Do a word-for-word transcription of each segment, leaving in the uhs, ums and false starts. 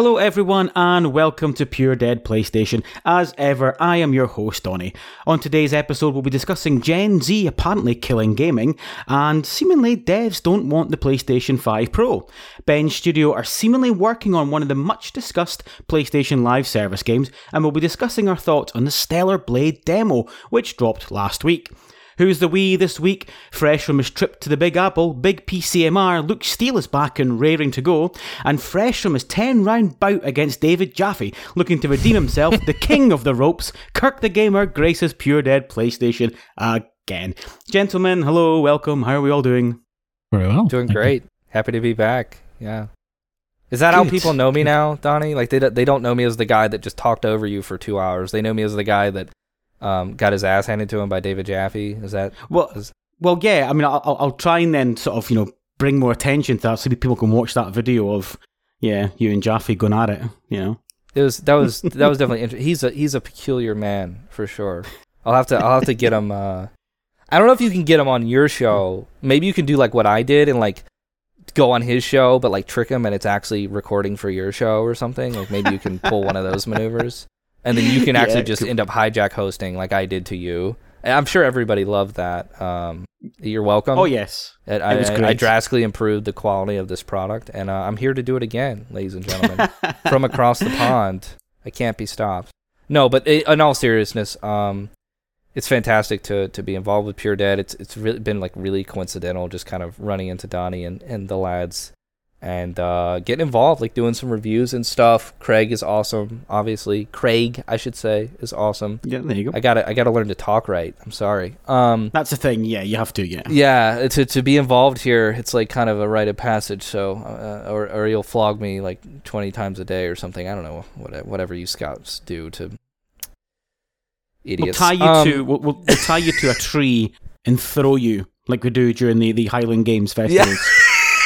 Hello everyone and welcome to Pure Dead PlayStation. As ever, I am your host Donnie. On today's episode we'll be discussing Gen Z apparently killing gaming, and seemingly devs don't want the PlayStation five Pro. Benj Studio are seemingly working on one of the much discussed PlayStation Live service games, and we'll be discussing our thoughts on the Stellar Blade demo, which dropped last week. Who's the we this week? Fresh from his trip to the Big Apple, Big P C M R, Luke Steele is back and raring to go, and fresh from his ten-round bout against David Jaffe, looking to redeem himself, the king of the ropes, Kirk the Gamer graces Pure Dead PlayStation again. Gentlemen, hello, welcome, how are we all doing? Very well. Doing great. Happy to be back, yeah. Is that Good. How people know me now, Donnie? Like, they, they don't know me as the guy that just talked over you for two hours. They know me as the guy that Um, got his ass handed to him by David Jaffe. Is that well? Is... Well, yeah. I mean, I'll, I'll try and then sort of you know bring more attention to that so people can watch that video of yeah you and Jaffe going at it. You know, it was that was that was definitely interesting. He's a he's a peculiar man for sure. I'll have to I'll have to get him. Uh, I don't know if you can get him on your show. Maybe you can do like what I did and like go on his show, but like trick him and it's actually recording for your show or something. Like maybe you can pull one of those maneuvers. And then you can actually yeah, just cool. end up hijack hosting like I did to you. And I'm sure everybody loved that. Um, you're welcome. Oh, yes. It, I, was great. I, I drastically improved the quality of this product, and uh, I'm here to do it again, ladies and gentlemen. From across the pond. I can't be stopped. No, but it, in all seriousness, um, it's fantastic to to be involved with Pure Dead. It's it's really been like really coincidental, just kind of running into Donnie and, and the lads. And uh, getting involved, like doing some reviews and stuff. Craig is awesome, obviously. Craig, I should say, is awesome. Yeah, there you go. I gotta, I gotta learn to talk right. I'm sorry. Um, That's the thing. Yeah, you have to. Yeah. Yeah, to to be involved here, it's like kind of a rite of passage. So, uh, or or you'll flog me like twenty times a day or something. I don't know. Whatever, whatever you scouts do to idiots. We'll tie you um, to we'll, we'll, we'll tie you to a tree and throw you like we do during the, the Highland Games festivals. Yeah.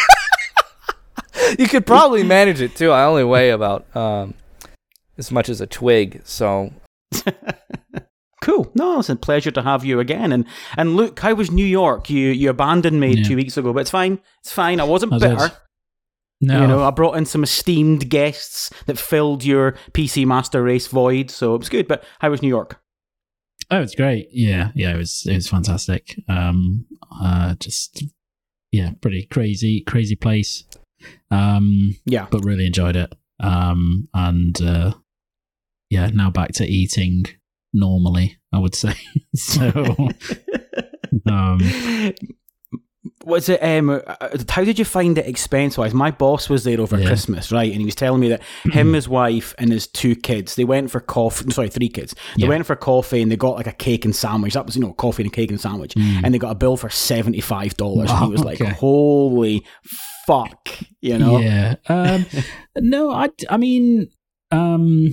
You could probably manage it too. I only weigh about um, as much as a twig, so cool. No, it's a pleasure to have you again. And and Luke, how was New York? You you abandoned me yeah. two weeks ago, but it's fine. It's fine. I wasn't I bitter. Was. No, you know, I brought in some esteemed guests that filled your P C Master Race void, so it was good. But how was New York? Oh, it's great. Yeah, yeah, it was it was fantastic. Um, uh, just yeah, pretty crazy, crazy place. Um, yeah, but really enjoyed it. Um, and uh, yeah, now back to eating normally, I would say. so, um, was it? Um, how did you find it expense-wise? My boss was there over yeah. Christmas, right? And he was telling me that him, his wife, and his two kids, they went for coffee. Sorry, three kids. They yeah. went for coffee, and they got like a cake and sandwich. That was, you know, coffee and a cake and sandwich, mm. and they got a bill for seventy-five dollars. Wow, and he was like, okay. "Holy fuck!" You know? Yeah. Um, no, I. I mean, um,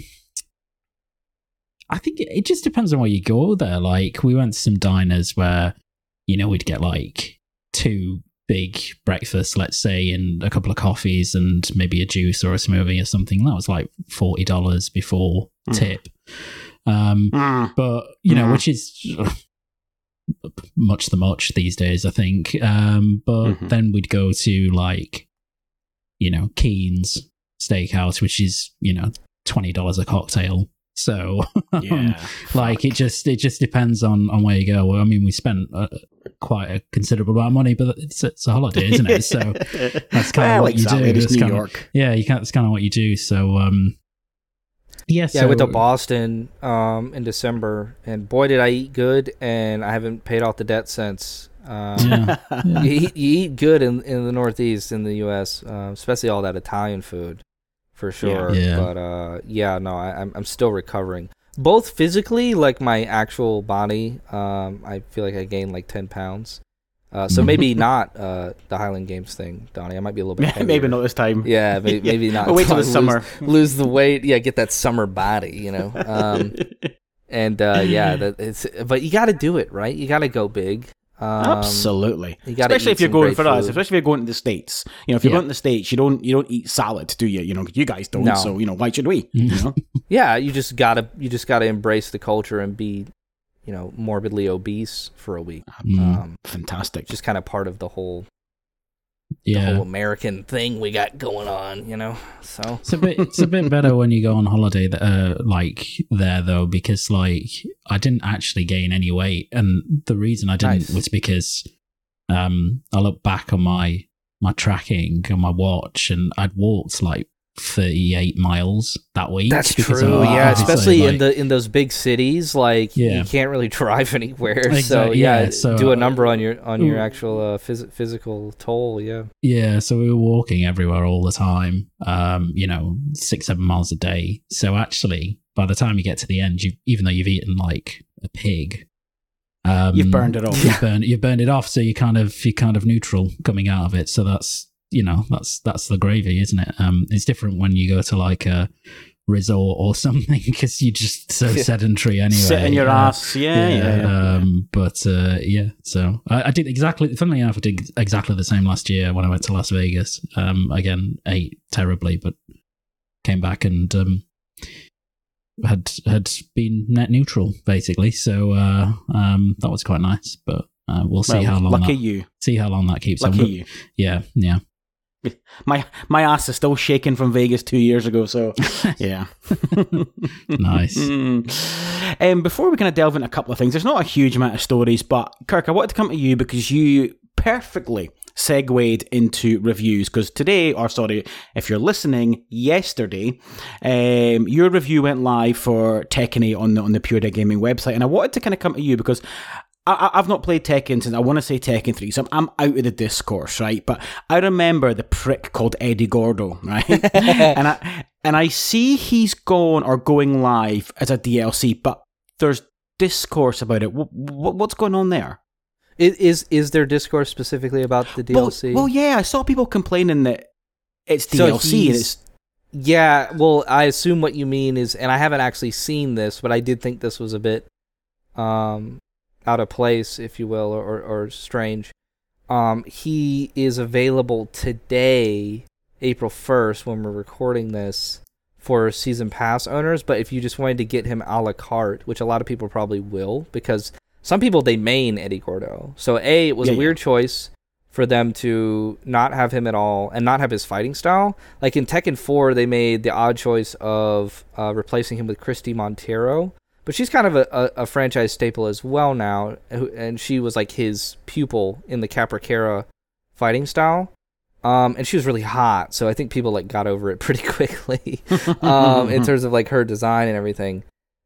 I think it, it just depends on where you go there. Like, we went to some diners where, you know, we'd get like two big breakfasts, let's say, and a couple of coffees and maybe a juice or a smoothie or something. That was like forty dollars before mm. tip. Um, mm. But, you know, mm. which is much the much these days, I think. Um, but mm-hmm. then we'd go to like, you know, Keen's Steakhouse, which is, you know, twenty dollars a cocktail. So, yeah, um, like, it just it just depends on, on where you go. I mean, we spent uh, quite a considerable amount of money, but it's it's a holiday, isn't it? So that's kind well, of what exactly. you do. It's New kind York. Of, yeah, you can, that's kind of what you do. So, um, yeah, yeah, so, I went to Boston um, in December, and boy, did I eat good, and I haven't paid off the debt since. Um, yeah. yeah. You, eat, you eat good in, in the Northeast in the U S, uh, especially all that Italian food. For sure, yeah. Yeah. but uh, yeah, no, I, I'm I'm still recovering. Both physically, like my actual body, um, I feel like I gained like ten pounds. Uh, so maybe not uh, the Highland Games thing, Donnie. I might be a little bit. Yeah, maybe not this time. Yeah, maybe, maybe not. We'll wait till the lose, summer. Lose the weight. Yeah, get that summer body. You know. Um, and uh, yeah, that it's. But you got to do it, right? You got to go big. Um, Absolutely, especially if you're going for us. Especially if you're going to the States. You know, if you're yeah. going to the States, you don't you don't eat salad, do you? You know, you guys don't. No. So you know, why should we? You know? Yeah, you just gotta you just gotta embrace the culture and be, you know, morbidly obese for a week. Mm. Um, Fantastic. Just kind of part of the whole Yeah. the whole American thing we got going on, you know. So It's a bit it's a bit better when you go on holiday uh like there though, because like I didn't actually gain any weight, and the reason I didn't Nice. was because um I look back on my my tracking on my watch, and I'd walked like thirty-eight miles that week. that's because true, I- yeah. obviously, Especially in like- the in those big cities, like Yeah. you can't really drive anywhere. So Exactly, yeah, yeah, so, do a uh, number on your on your mm. actual uh, phys- physical toll. Yeah, Yeah, so we were walking everywhere all the time, um, you know, six, seven miles a day. So actually, by the time you get to the end, you even though you've eaten like a pig, um, You've burned it off. You've burned, you've burned it off, so you kind of you're kind of neutral coming out of it. So that's you know that's that's the gravy, isn't it? Um, it's different when you go to like a resort or something because you're just so sedentary anyway. Sit in your Uh, ass. Yeah, yeah. yeah. Um, but uh, yeah, so I, I did exactly. Funnily enough, I did exactly the same last year when I went to Las Vegas. Um, again, ate terribly, but came back and um, had had been net neutral basically. So uh, um, that was quite nice. But uh, we'll see Well, how long. lucky that, you. See how long that keeps. Lucky on. you. Yeah, yeah. My my ass is still shaking from Vegas two years ago, so yeah. Nice. Mm. Um, before we kind of delve into a couple of things, there's not a huge amount of stories, but Kirk, I wanted to come to you because you perfectly segued into reviews. Because today, or sorry, if you're listening, yesterday, um, your review went live for Tekken eight on the on the Pure Dead Gaming website, and I wanted to kind of come to you because I, I've not played Tekken since I want to say Tekken three, so I'm, I'm out of the discourse, right? But I remember the prick called Eddie Gordo, right? and I and I see he's gone or going live as a D L C, but there's discourse about it. What, what's going on there? is is, is there discourse specifically about the D L C? Well, well, yeah, I saw people complaining that it's D L C So and he's- it's Yeah, well, I assume what you mean is, and I haven't actually seen this, but I did think this was a bit um, out of place, if you will, or, or strange. Um, he is available today, April first, when we're recording this, for season pass owners. But if you just wanted to get him a la carte, which a lot of people probably will, because some people, they main Eddie Gordo. So A, it was Yeah, a yeah. weird choice for them to not have him at all and not have his fighting style. Like in Tekken four, they made the odd choice of uh, replacing him with Christy Montero, but she's kind of a, a, a franchise staple as well now, who- and she was like his pupil in the Capricara fighting style. Um, and she was really hot, so I think people like got over it pretty quickly um, in terms of like her design and everything.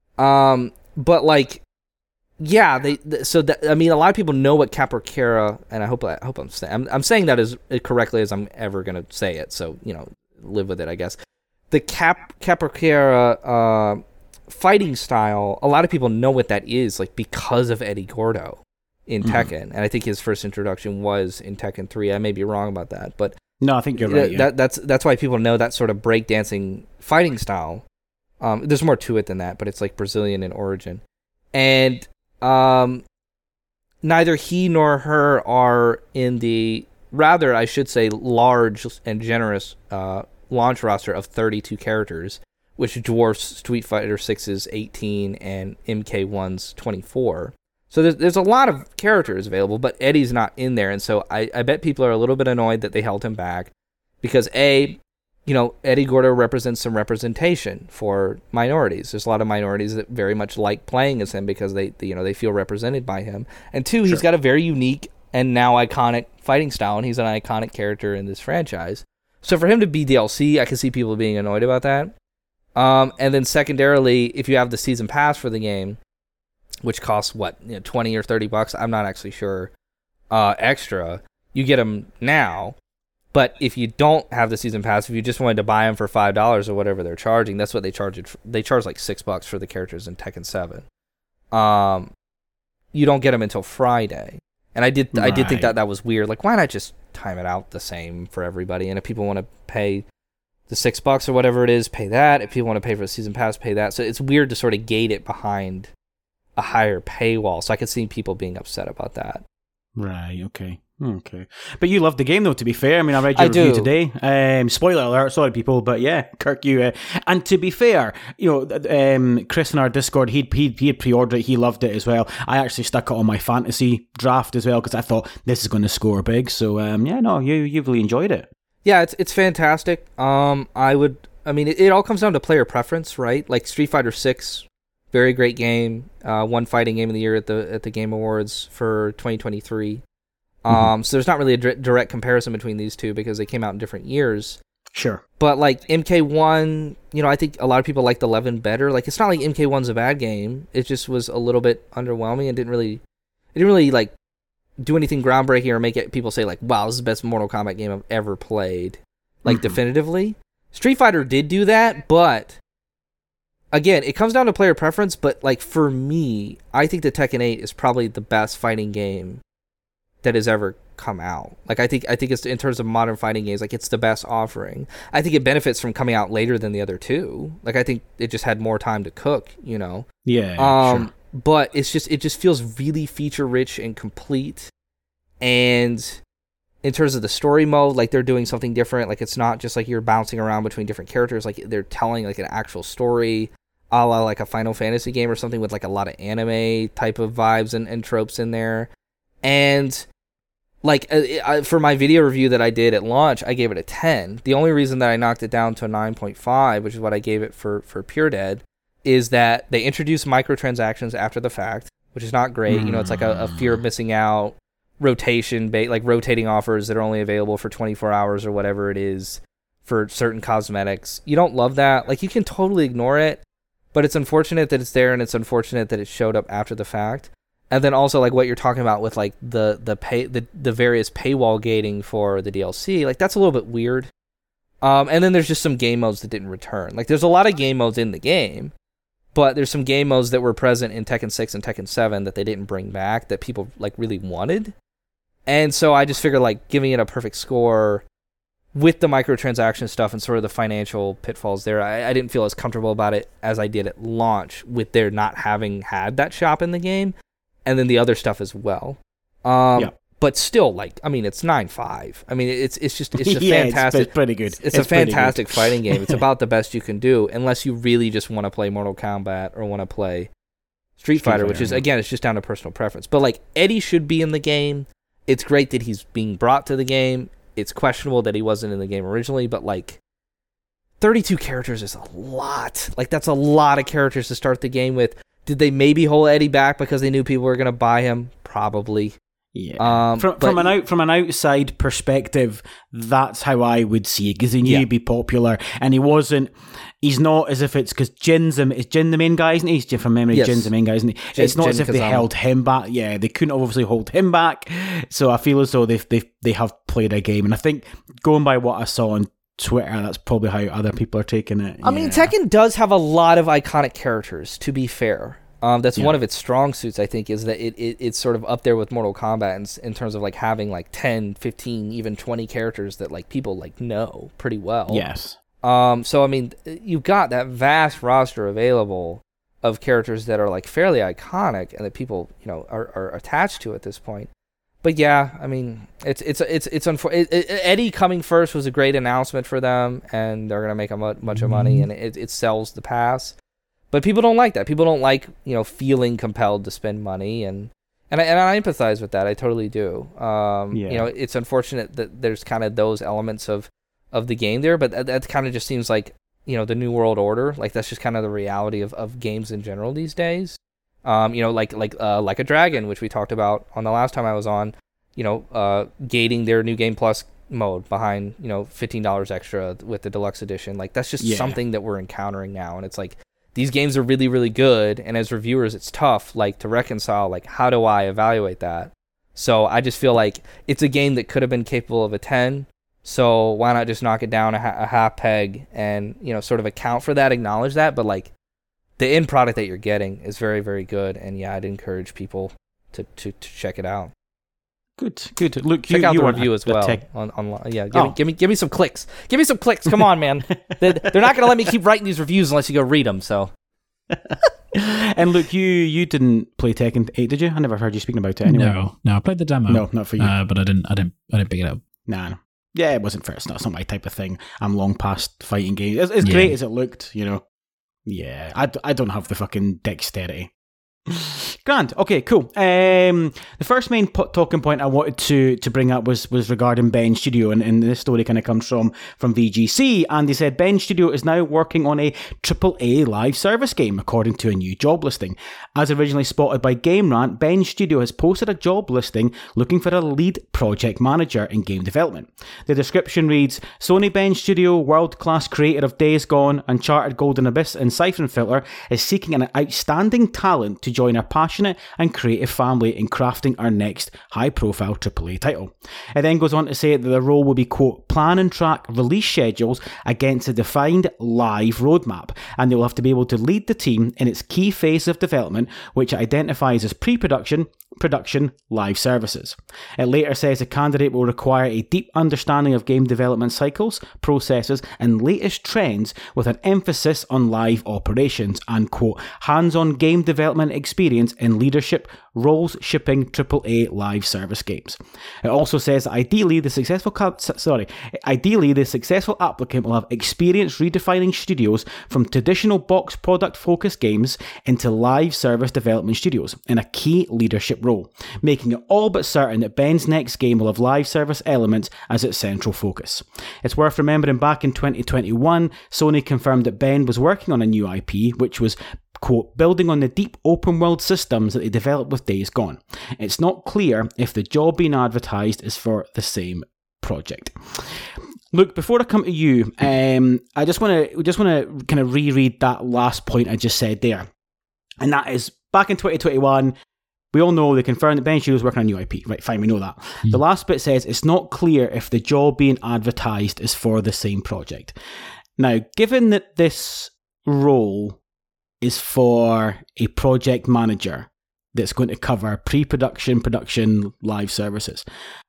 Um, but like, yeah, they. Th- so that, I mean, a lot of people know what Capricara, and I hope I hope I'm saying I'm, I'm saying that as correctly as I'm ever gonna say it. So you know, live with it, I guess. The Cap Capricara uh, fighting style, a lot of people know what that is, like because of Eddie Gordo in Mhm. Tekken, and I think his first introduction was in Tekken three. I may be wrong about that, but no, I think you're th- right. Yeah. that, that's that's why people know that sort of breakdancing fighting style. Um, there's more to it than that, but it's like Brazilian in origin, and um, neither he nor her are in the rather, I should say, large and generous uh, launch roster of thirty-two characters, which dwarfs Street Fighter six's eighteen and M K one's twenty-four. So there's there's a lot of characters available, but Eddie's not in there, and so I, I bet people are a little bit annoyed that they held him back, because A, you know, Eddie Gordo represents some representation for minorities. There's a lot of minorities that very much like playing as him because they, you know, they feel represented by him. And two, he's Sure. got a very unique and now iconic fighting style, and he's an iconic character in this franchise. So for him to be D L C, I can see people being annoyed about that. Um, and then secondarily, if you have the season pass for the game, which costs what, you know, twenty or thirty bucks, I'm not actually sure, uh, extra, you get them now. But if you don't have the season pass, if you just wanted to buy them for five dollars or whatever they're charging, that's what they charge it for. They charge like six bucks for the characters in Tekken seven. Um, you don't get them until Friday. And I did I did think Right. that that was weird. Like, why not just time it out the same for everybody? And if people want to pay the six bucks or whatever it is, pay that. If people want to pay for the season pass, pay that. So it's weird to sort of gate it behind a higher paywall. So I could see people being upset about that. Right, okay. Okay. But you loved the game, though, to be fair. I mean, I read your I review do. today. Um, spoiler alert, sorry, people. But yeah, Kirk, you... Uh, and to be fair, you know, um, Chris in our Discord, he'd, he'd, he had pre-ordered it. He loved it as well. I actually stuck it on my fantasy draft as well because I thought this is going to score big. So, um, yeah, no, you, you really enjoyed it. Yeah, it's it's fantastic. Um, I would... I mean, it, it all comes down to player preference, right? Like Street Fighter six, very great game. Uh, won Fighting Game of the Year at the at the Game Awards for twenty twenty-three. Um, mm-hmm. So there's not really a d- direct comparison between these two because they came out in different years. Sure. But like M K one, you know, I think a lot of people liked eleven better. Like it's not like M K one's a bad game. It just was a little bit underwhelming and didn't really, it didn't really like do anything groundbreaking or make it people say like, wow, this is the best Mortal Kombat game I've ever played. Like mm-hmm. definitively. Street Fighter did do that, but again, it comes down to player preference. But like for me, I think the Tekken eight is probably the best fighting game that has ever come out. Like I think I think it's in terms of modern fighting games, like it's the best offering. I think it benefits from coming out later than the other two. Like I think it just had more time to cook, you know. Yeah. Um sure. But it's just it just feels really feature rich and complete. And in terms of the story mode, like they're doing something different. Like it's not just like you're bouncing around between different characters. Like they're telling like an actual story, a la like a Final Fantasy game or something with like a lot of anime type of vibes and, and tropes in there. And like uh, I, for my video review that I did at launch, I gave it a ten. The only reason that I knocked it down to a nine point five, which is what I gave it for for Pure Dead, is that they introduced microtransactions after the fact, which is not great. Mm. You know, it's like a, a fear of missing out. Rotation, ba- like rotating offers that are only available for twenty-four hours or whatever it is for certain cosmetics. You don't love that. Like, you can totally ignore it, but it's unfortunate that it's there, and it's unfortunate that it showed up after the fact. And then also, like, what you're talking about with, like, the the pay the, the various paywall gating for the D L C, like, that's a little bit weird. Um, and then there's just some game modes that didn't return. Like, there's a lot of game modes in the game, but there's some game modes that were present in Tekken six and Tekken seven that they didn't bring back that people, like, really wanted. And so I just figured, like, giving it a perfect score with the microtransaction stuff and sort of the financial pitfalls there, I, I didn't feel as comfortable about it as I did at launch with their not having had that shop in the game, and then the other stuff as well. Um, yeah. But still, like, I mean, it's nine five. I mean, it's it's just it's a yeah, fantastic. It's pretty good. It's, it's a fantastic good. fighting game. It's about the best you can do, unless you really just want to play Mortal Kombat or want to play Street, Street Fighter, Fighter, which is, again, it's just down to personal preference. But, like, Eddie should be in the game. It's great that he's being brought to the game. It's questionable that he wasn't in the game originally, but, like, thirty-two characters is a lot. Like, that's a lot of characters to start the game with. Did they maybe hold Eddie back because they knew people were going to buy him? Probably. Yeah. Um, from, but, from an out from an outside perspective, that's how I would see it, because he knew yeah. he'd be popular, and he wasn't. He's not as if it's because Jin's the, is Jin the main guy, isn't he? He's from memory. Yes. Jin's the main guy, isn't he? Jin, it's not Jin as if Kazama. they held him back. Yeah, they couldn't obviously hold him back. So I feel as though they they they have played a game, and I think going by what I saw on Twitter, that's probably how other people are taking it. I yeah. mean, Tekken does have a lot of iconic characters, to be fair. Um, that's yeah. one of its strong suits, I think, is that it, it it's sort of up there with Mortal Kombat in, in terms of like having like ten, fifteen, even twenty characters that like people like know pretty well. Yes. Um. So I mean, you've got that vast roster available of characters that are like fairly iconic and that people you know are, are attached to at this point. But yeah, I mean, it's it's it's it's unfor- it, it, Eddie coming first was a great announcement for them, and they're gonna make a much, much of money, and it it sells the pass. But people don't like that. People don't like, you know, feeling compelled to spend money, and and I, and I empathize with that. I totally do. Um, yeah. You know, it's unfortunate that there's kind of those elements of, of the game there, but that, that kind of just seems like, you know, the new world order. Like that's just kind of the reality of, of games in general these days. Um, you know, like like uh, like a Dragon, which we talked about on the last time I was on. You know, uh, gating their new Game Plus mode behind, you know, fifteen dollars extra with the deluxe edition. Like that's just yeah. something that we're encountering now, and it's like. These games are really, really good, and as reviewers, it's tough, like, to reconcile, like, how do I evaluate that? So I just feel like it's a game that could have been capable of a ten, so why not just knock it down a, ha- a half peg and, you know, sort of account for that, acknowledge that, but, like, the end product that you're getting is very, very good, and, yeah, I'd encourage people to, to, to check it out. Good, good. Look, check you, out you the review as well. Tech... On, on, yeah, give, oh. me, give me, give me some clicks. Give me some clicks. Come on, man. they're, they're not going to let me keep writing these reviews unless you go read them. So. And look, you you didn't play Tekken eight, did you? I never heard you speaking about it anyway. No, no, I played the demo. No, not for you. Uh, but I didn't, I didn't, I didn't pick it up. Nah. Yeah, it wasn't for it's not, it's not my type of thing. I'm long past fighting games. As, as Yeah. great as it looked, you know. Yeah, I, I don't have the fucking dexterity. Grand. Okay, cool. Um, the first main po- talking point I wanted to to bring up was was regarding Bend Studio, and, and this story kind of comes from from V G C, and they said Bend Studio is now working on a triple A live service game, according to a new job listing. As originally spotted by Game Rant, Bend Studio has posted a job listing looking for a lead project manager in game development. The description reads: Sony Bend Studio, world-class creator of Days Gone, Uncharted Golden Abyss, and Siphon Filter, is seeking an outstanding talent to join our passionate and creative family in crafting our next high-profile triple A title. It then goes on to say that the role will be, quote, plan and track release schedules against a defined live roadmap, and they will have to be able to lead the team in its key phase of development, which it identifies as pre-production, production, live services. It later says the candidate will require a deep understanding of game development cycles, processes, and latest trends with an emphasis on live operations and, quote, hands-on game development experience in leadership roles shipping triple A live service games. It also says that ideally the successful ca- sorry, ideally the successful applicant will have experience redefining studios from traditional box product focused games into live service development studios in a key leadership role, making it all but certain that Bend's next game will have live service elements as its central focus. It's worth remembering back in twenty twenty-one, Sony confirmed that Bend was working on a new I P, which was, quote, building on the deep open world systems that they developed with Days Gone. It's not clear if the job being advertised is for the same project. Look, before I come to you, um, I just want to just want to kind of reread that last point I just said there, and that is back in twenty twenty-one. We all know they confirmed that Bend Studio was working on a new I P. Right, fine, we know that. Mm. The last bit says it's not clear if the job being advertised is for the same project. Now, given that this role is for a project manager that's going to cover pre-production, production, live services,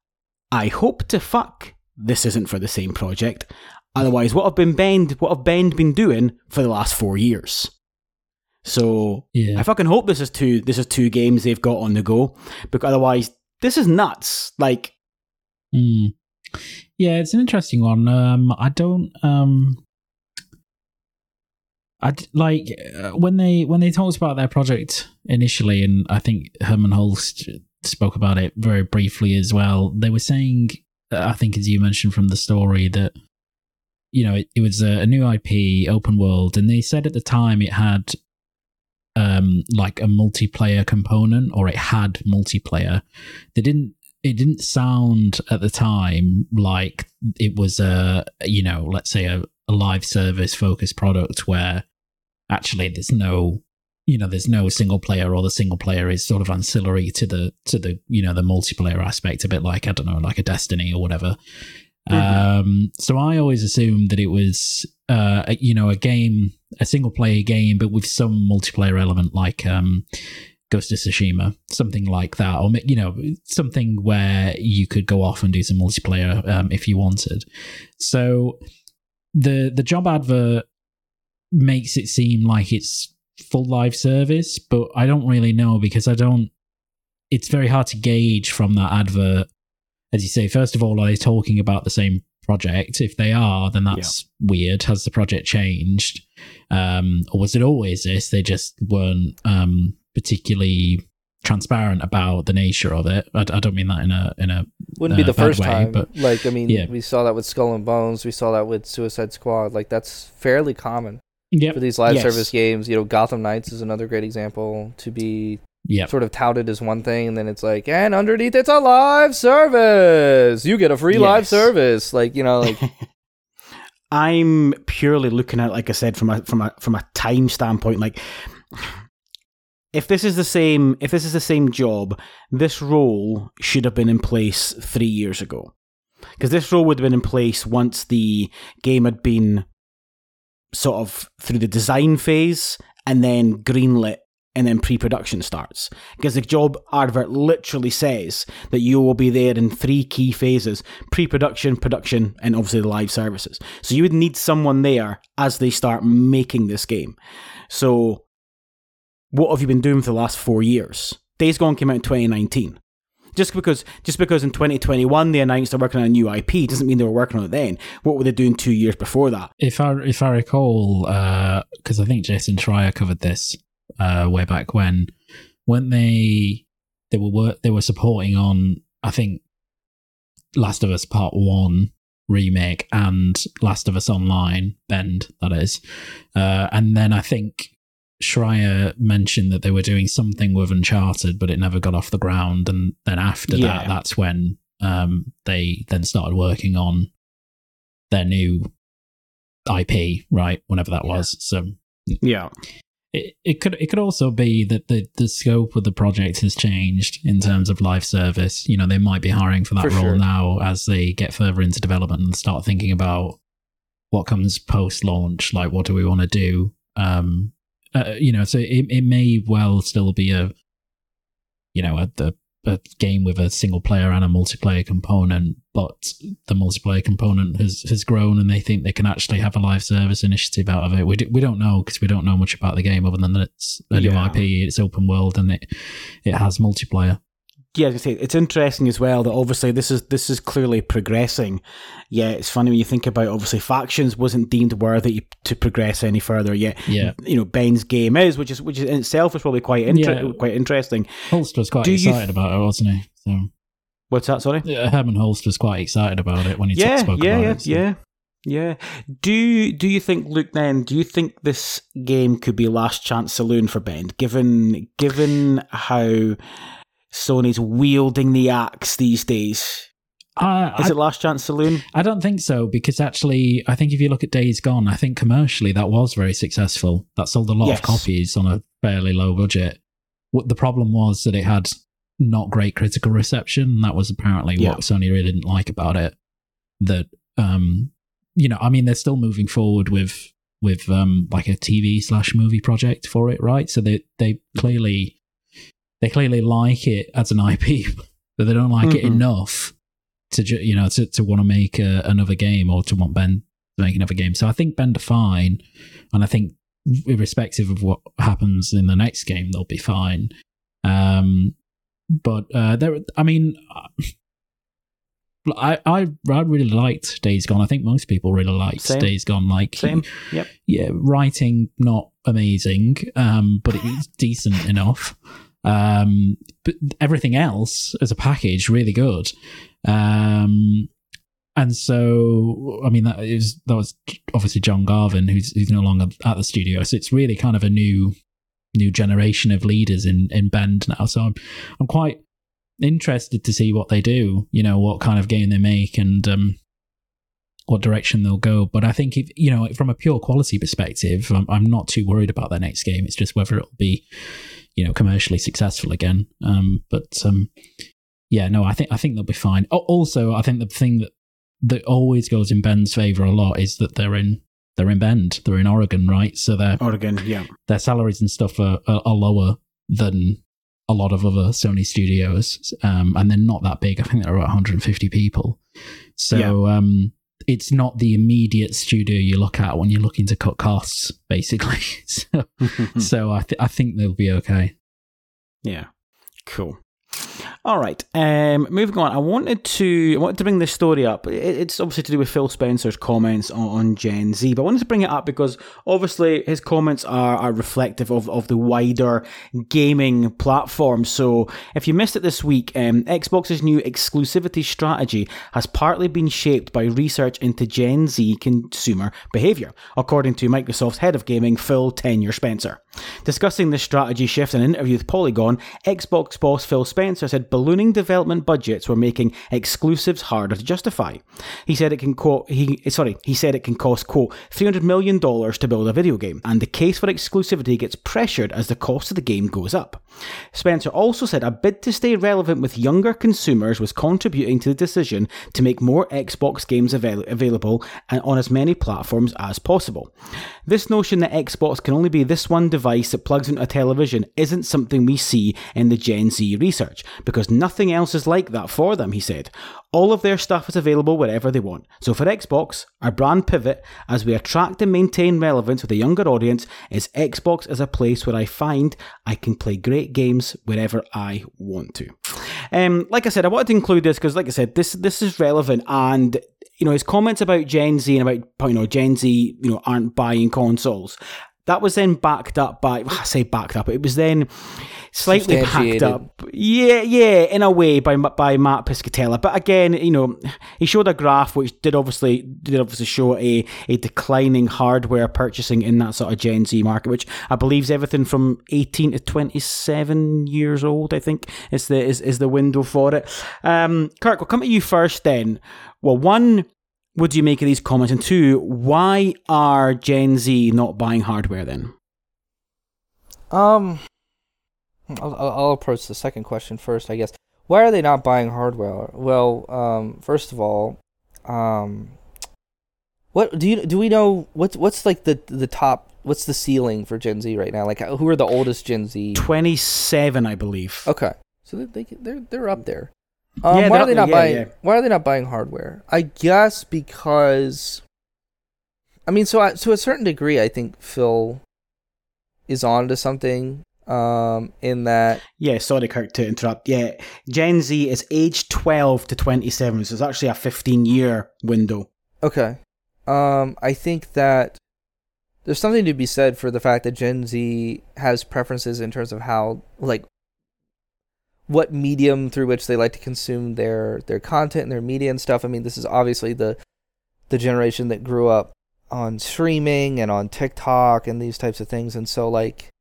I hope to fuck this isn't for the same project. Otherwise, what have been Bend, what have Bend been doing for the last four years? So Yeah. I fucking hope this is two. This is two games they've got on the go, because otherwise, this is nuts. Like, Mm. Yeah, it's an interesting one. Um, I don't. Um, I d- like uh, when they when they talked about their project initially, and I think Herman Holst spoke about it very briefly as well. They were saying, uh, I think, as you mentioned from the story, that you know it, it was a, a new I P, open world, and they said at the time it had um like a multiplayer component, or it had multiplayer. They didn't. It didn't sound at the time like it was a, you know, let's say a, a live service focused product where actually there's no, you know, there's no single player, or the single player is sort of ancillary to the, to the, you know, the multiplayer aspect, a bit like, I don't know, like a Destiny or whatever. Mm-hmm. Um, so I always assumed that it was, uh, a, you know, a game, a single player game, but with some multiplayer element, like, um, Ghost of Tsushima, something like that, or, you know, something where you could go off and do some multiplayer um, if you wanted. So the the job advert makes it seem like it's full live service, but I don't really know, because I don't. It's very hard to gauge from that advert. As you say, first of all, are they talking about the same project? If they are, then that's yeah. weird. Has the project changed, um, or was it always this? They just weren't. Um, particularly transparent about the nature of it. I, I don't mean that in a in a wouldn't be uh, the first way, time, but like I mean, yeah. we saw that with Skull and Bones, we saw that with Suicide Squad. Like that's fairly common yep. for these live yes. service games. You know, Gotham Knights is another great example to be yep. sort of touted as one thing, and then it's like, and underneath it's a live service. You get a free yes. live service, like you know, like. I'm purely looking at, like I said, from a from a from a time standpoint, like. If this is the same, if this is the same job, this role should have been in place three years ago, because this role would have been in place once the game had been sort of through the design phase and then greenlit, and then pre-production starts. Because the job advert literally says that you will be there in three key phases: pre-production, production, and obviously the live services. So you would need someone there as they start making this game. So. what have you been doing for the last four years? Days Gone came out in twenty nineteen. Just because just because in twenty twenty-one they announced they're working on a new I P doesn't mean they were working on it then. What were they doing two years before that? If I if I recall, because uh, I think Jason Schreier covered this uh, way back when, when they they were work, they were supporting on, I think, Last of Us Part One remake and Last of Us Online, Bend, that is, uh, and then I think Schreier mentioned that they were doing something with Uncharted, but it never got off the ground. And then after yeah. that, that's when um, they then started working on their new I P, right? Whenever that yeah. was. So yeah, it it could it could also be that the the scope of the project has changed in terms of live service. You know, they might be hiring for that for role sure. now as they get further into development and start thinking about what comes post launch. Like, what do we want to do? Um, Uh, you know, so it it may well still be a, you know, a, a a game with a single player and a multiplayer component, but the multiplayer component has, has grown, and they think they can actually have a live service initiative out of it. We do, we don't know because we don't know much about the game other than that it's a new yeah. I P, it's open world, and it it has multiplayer. Yeah, I was gonna say, it's interesting as well that obviously this is this is clearly progressing. Yeah, it's funny when you think about, obviously Factions wasn't deemed worthy to progress any further yet. Yeah, you know, Ben's game is, which is which is in itself is probably quite inter- yeah. quite interesting. Holst was quite Do excited th- about it, wasn't he? So what's that? Sorry, yeah, Herman Holst was quite excited about it when he yeah, spoke yeah, about yeah, it. So. Yeah, yeah. Do do you think, Luke? Then, do you think this game could be Last Chance Saloon for Ben, given given how Sony's wielding the axe these days? Uh, Is I, it Last Chance Saloon? I don't think so, because actually, I think if you look at Days Gone, I think commercially that was very successful. That sold a lot yes. of copies on a fairly low budget. What the problem was that it had not great critical reception, and that was apparently yeah. what Sony really didn't like about it. That, um, you know, I mean, they're still moving forward with with um, like a T V slash movie project for it, right? So they they clearly they clearly like it as an I P, but they don't like mm-hmm. it enough to ju- you know to, to want to make a, another game, or to want Ben to make another game. So I think Ben are fine, and I think irrespective of what happens in the next game, they'll be fine. Um, but uh, there, I mean, I, I I really liked Days Gone. I think most people really liked Same. Days Gone. Like, Same. Yep. Yeah, writing not amazing, um, but it was decent enough. Um, but everything else as a package, really good. Um, and so, I mean, that is that was obviously John Garvin, who's who's no longer at the studio. So it's really kind of a new new generation of leaders in in Bend now. So I'm I'm quite interested to see what they do. You know, what kind of game they make, and um, what direction they'll go. But I think, if you know, from a pure quality perspective, I'm, I'm not too worried about their next game. It's just whether it'll be, you know, commercially successful again. Um, but um, yeah, no, I think I think they'll be fine. Oh, also, I think the thing that that always goes in Ben's favor a lot is that they're in they're in Bend, they're in Oregon, right? So their Oregon, yeah, their salaries and stuff are, are, are lower than a lot of other Sony studios, um, and they're not that big. I think they're about one hundred fifty people. So yeah. um, it's not the immediate studio you look at when you're looking to cut costs, basically. so, so I th- I think they'll be okay. Yeah, cool. All right, um, moving on. I wanted to I wanted to bring this story up. It, it's obviously to do with Phil Spencer's comments on, on Gen Z, but I wanted to bring it up because obviously his comments are, are reflective of, of the wider gaming platform. So if you missed it this week, um, Xbox's new exclusivity strategy has partly been shaped by research into Gen Z consumer behaviour, according to Microsoft's head of gaming, Phil Tenure Spencer. Discussing this strategy shift in an interview with Polygon, Xbox boss Phil Spencer said ballooning development budgets were making exclusives harder to justify. He said it can quote he sorry he said it can cost quote three hundred million dollars to build a video game, and the case for exclusivity gets pressured as the cost of the game goes up. Spencer also said a bid to stay relevant with younger consumers was contributing to the decision to make more Xbox games avail- available and on as many platforms as possible. This notion that Xbox can only be this one device that plugs into a television isn't something we see in the Gen Z research, because nothing else is like that for them, he said. All of their stuff is available wherever they want. So for Xbox, our brand pivot, as we attract and maintain relevance with a younger audience, is Xbox as a place where I find I can play great games wherever I want to. Um, like I said, I wanted to include this because, like I said, this this is relevant, and you know his comments about Gen Z and about you know Gen Z you know aren't buying consoles. That was then backed up by I say backed up. It was then slightly backed up, yeah, yeah, in a way by by Matt Piscatella. But again, you know, he showed a graph which did obviously did obviously show a a declining hardware purchasing in that sort of Gen Z market, which I believe is everything from eighteen to twenty-seven years old. I think is the is, is the window for it. Um, Kirk, we'll come to you first. Then, well, one, what do you make of these comments, and two, why are Gen Z not buying hardware then? Um. I'll, I'll approach the second question first, I guess. Why are they not buying hardware? Well, um, first of all, um, what do you do? We know what's what's like the the top? What's the ceiling for Gen Z right now? Like, who are the oldest Gen Z? twenty-seven, I believe. Okay, so they they're they're up there. Um, yeah, why are they not yeah, buying? Yeah. Why are they not buying hardware? I guess because, I mean, so I, to a certain degree, I think Phil is on to something. Um, in that, yeah. Sorry, Kirk, to interrupt. Yeah, Gen Z is age twelve to twenty-seven, so it's actually a fifteen-year window. Okay. Um, I think that there's something to be said for the fact that Gen Z has preferences in terms of how, like, what medium through which they like to consume their their content and their media and stuff. I mean, this is obviously the the generation that grew up on streaming and on TikTok and these types of things, and so like.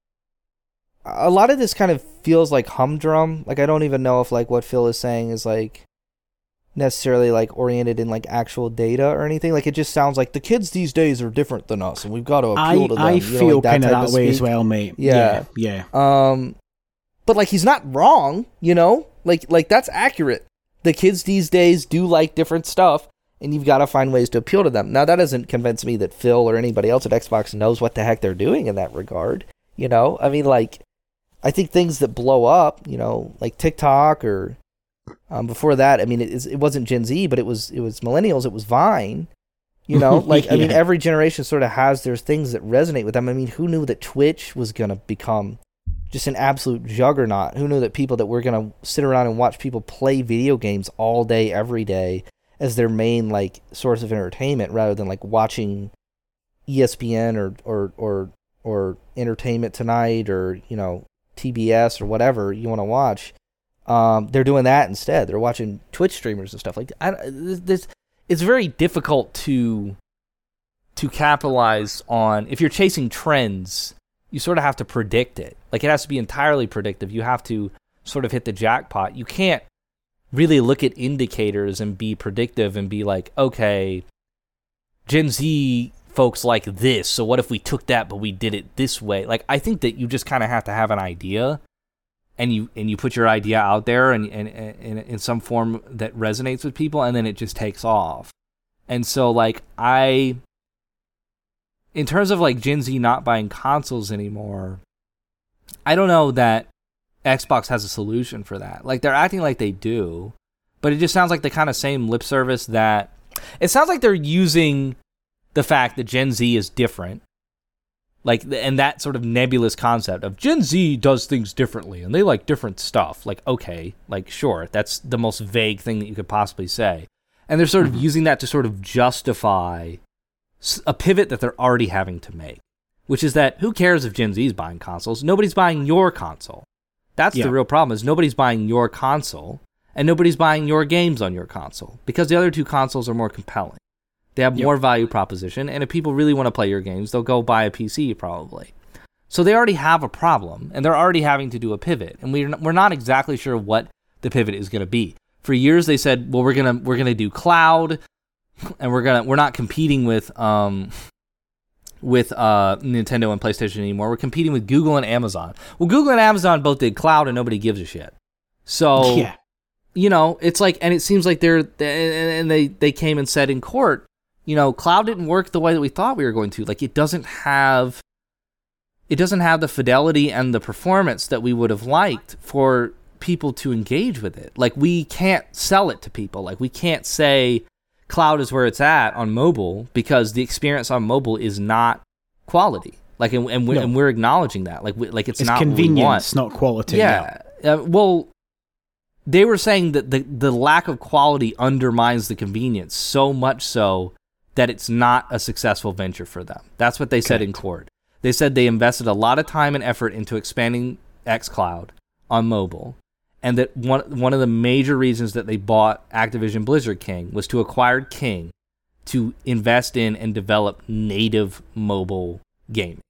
A lot of this kind of feels like humdrum. Like, I don't even know if, like, what Phil is saying is, like, necessarily, like, oriented in, like, actual data or anything. Like, it just sounds like the kids these days are different than us, and we've got to appeal I, to them. I you feel know, like kind of that of way speak. as well, mate. Yeah. yeah. Yeah. Um, but, like, he's not wrong, you know? Like, like that's accurate. The kids these days do like different stuff, and you've got to find ways to appeal to them. Now, that doesn't convince me that Phil or anybody else at Xbox knows what the heck they're doing in that regard, you know? I mean, like... I think things that blow up, you know, like TikTok or um, before that, I mean, it, it wasn't Gen Z, but it was it was millennials, it was Vine, you know, like, yeah. I mean, every generation sort of has their things that resonate with them. I mean, who knew that Twitch was going to become just an absolute juggernaut? Who knew that people that were going to sit around and watch people play video games all day, every day as their main, like, source of entertainment rather than, like, watching E S P N or, or, or, or Entertainment Tonight or, you know, T B S or whatever you want to watch, um, they're doing that instead. They're watching Twitch streamers and stuff like that. I, this, it's very difficult to to capitalize on. If you're chasing trends, you sort of have to predict it. Like, it has to be entirely predictive. You have to sort of hit the jackpot. You can't really look at indicators and be predictive and be like, okay, Gen Z folks like this, so what if we took that but we did it this way? Like, I think that you just kind of have to have an idea, and you and you put your idea out there and and, and in some form that resonates with people, and then it just takes off. And so, like, I in terms of like Gen Z not buying consoles anymore, I don't know that Xbox has a solution for that. Like, they're acting like they do, but it just sounds like the kind of same lip service that it sounds like they're using the fact that Gen Z is different, like, and that sort of nebulous concept of Gen Z does things differently and they like different stuff. Like, okay, like, sure, that's the most vague thing that you could possibly say. And they're sort of using that to sort of justify a pivot that they're already having to make, which is that who cares if Gen Z is buying consoles? Nobody's buying your console. That's yeah. the real problem, is nobody's buying your console and nobody's buying your games on your console because the other two consoles are more compelling. They have more yep. value proposition, and if people really want to play your games, they'll go buy a P C probably. So they already have a problem, and they're already having to do a pivot, and we're not, we're not exactly sure what the pivot is going to be. For years, they said, "Well, we're gonna we're gonna do cloud, and we're gonna we're not competing with um with uh Nintendo and PlayStation anymore. We're competing with Google and Amazon." Well, Google and Amazon both did cloud, and nobody gives a shit. So yeah. you know, it's like, and it seems like they're and they they came and said in court, you know, cloud didn't work the way that we thought we were going to. Like, it doesn't have, it doesn't have the fidelity and the performance that we would have liked for people to engage with it. Like, we can't sell it to people. Like, we can't say cloud is where it's at on mobile because the experience on mobile is not quality. Like, and, and, we're, No. and we're acknowledging that. Like, we, like it's, It's not convenience, what we want. not quality. Yeah. Uh, well, they were saying that the, the lack of quality undermines the convenience so much so that it's not a successful venture for them. That's what they said in court. They said they invested a lot of time and effort into expanding xCloud on mobile, and that one one of the major reasons that they bought Activision Blizzard King was to acquire King to invest in and develop native mobile gaming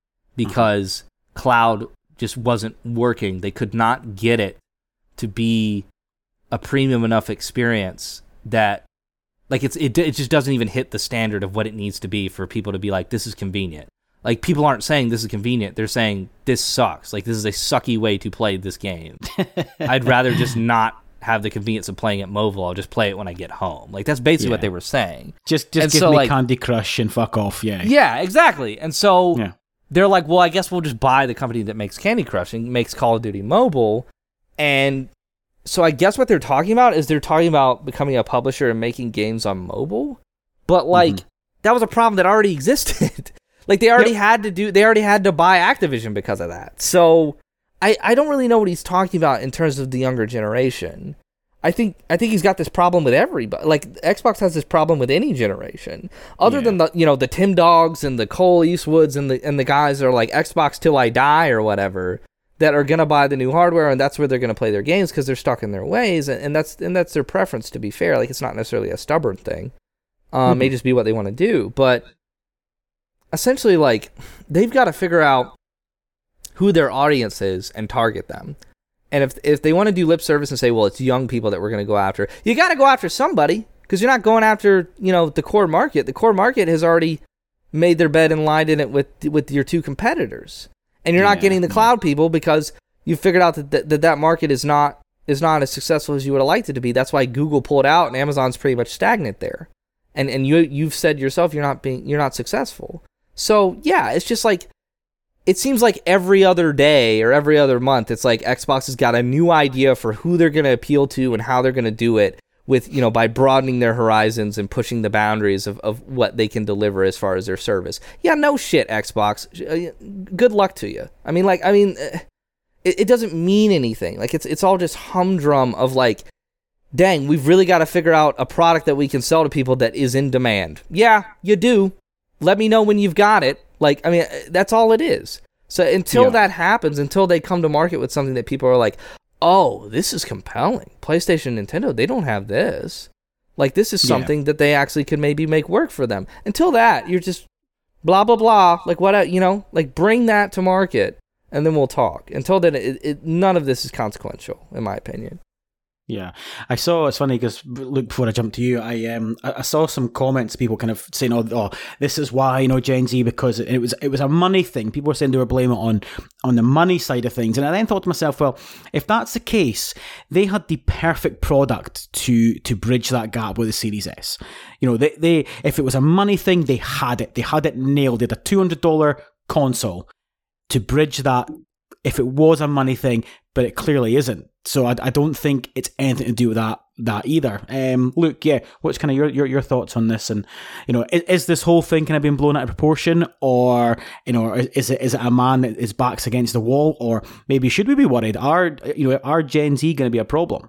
because uh-huh. cloud just wasn't working. They could not get it to be a premium enough experience that like it's it, it just doesn't even hit the standard of what it needs to be for people to be like, this is convenient. Like, people aren't saying this is convenient. They're saying this sucks. Like, this is a sucky way to play this game. I'd rather just not have the convenience of playing it mobile. I'll just play it when I get home. Like, that's basically Yeah. what they were saying. Just just And give so, me like- Candy Crush and fuck off, yeah. Yeah, exactly. And so Yeah. they're like, well, I guess we'll just buy the company that makes Candy Crush and makes Call of Duty Mobile. And so I guess what they're talking about is they're talking about becoming a publisher and making games on mobile. But, like, Mhm. that was a problem that already existed. Like, they already Yep. had to do, they already had to buy Activision because of that. So I, I don't really know what he's talking about in terms of the younger generation. I think I think he's got this problem with everybody. Like, Xbox has this problem with any generation, other Yeah. than the you know the Tim Dogs and the Cole Eastwoods and the and the guys that are like Xbox till I die or whatever, that are gonna buy the new hardware and that's where they're gonna play their games because they're stuck in their ways, and, and that's and that's their preference. To be fair, like, it's not necessarily a stubborn thing. Um, Mm-hmm. may just be what they want to do, but essentially, like, they've got to figure out who their audience is and target them. And if if they want to do lip service and say, well, it's young people that we're going to go after, you got to go after somebody because you're not going after, you know, the core market. The core market has already made their bed and lined in it with with your two competitors. And you're not Yeah, getting the yeah. cloud people because you figured out that, that that that market is not is not as successful as you would have liked it to be. That's why Google pulled out and Amazon's pretty much stagnant there. And and you you've said yourself you're not being you're not successful. So, yeah, it's just like, it seems like every other day or every other month, it's like Xbox has got a new idea for who they're going to appeal to and how they're going to do it with, you know, by broadening their horizons and pushing the boundaries of, of what they can deliver as far as their service. Yeah, no shit, Xbox. Good luck to you. I mean, like, I mean, it, it doesn't mean anything. Like, it's it's all just humdrum of like, dang, we've really got to figure out a product that we can sell to people that is in demand. Yeah, you do. Let me know when you've got it. Like, I mean, that's all it is. So until Yeah. that happens, until they come to market with something that people are like, oh, this is compelling. PlayStation, Nintendo, they don't have this. Like, this is Yeah. something that they actually could maybe make work for them. Until that, you're just blah, blah, blah. Like, what, you know, like, bring that to market, and then we'll talk. Until then, it, it, none of this is consequential, in my opinion. Yeah, I saw. It's funny because look, before I jump to you, I um I, I saw some comments. People kind of saying, "Oh, oh this is why you know Gen Z because it, it was it was a money thing." People were saying they were blaming it on on the money side of things, and I then thought to myself, well, if that's the case, they had the perfect product to to bridge that gap with the Series S. You know, they they if it was a money thing, they had it. They had it nailed. They had a two hundred dollar console to bridge that. If it was a money thing, but it clearly isn't. So I, I don't think it's anything to do with that that either. Um, Luke, yeah, what's kind of your, your your thoughts on this? And you know, is, is this whole thing kind of being blown out of proportion, or you know, is it is it a man that his back's against the wall, or maybe should we be worried? Are you know, are Gen Z going to be a problem?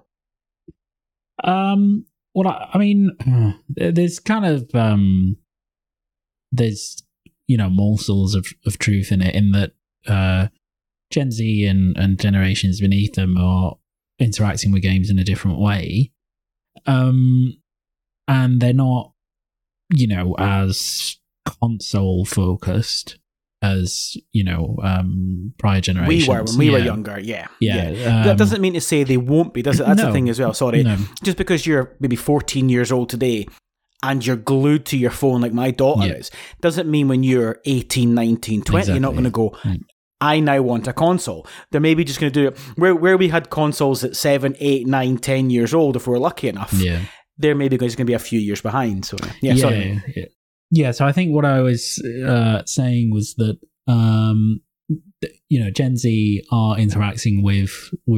Um, well, I, I mean, there's kind of um, there's you know morsels of, of truth in it, in that uh, Gen Z and, and generations beneath them are interacting with games in a different way, um, and they're not, you know, as console focused as you know um, prior generations. We were when we were Yeah. younger, yeah, Yeah, that um, doesn't mean to say they won't be, does it? That's no. the thing as well. Sorry, No. just because you're maybe fourteen years old today and you're glued to your phone like my daughter Yeah. is, doesn't mean when you're eighteen, nineteen, twenty, you're not going Exactly. to go, Right. I now want a console. They're maybe just going to do it where where we had consoles at seven, eight, nine, ten years old, if we're lucky enough. Yeah. They're maybe just going to be a few years behind. So yeah, yeah, sorry. yeah. Yeah, so I think what I was uh, saying was that um, th- you know Gen Z are interacting with with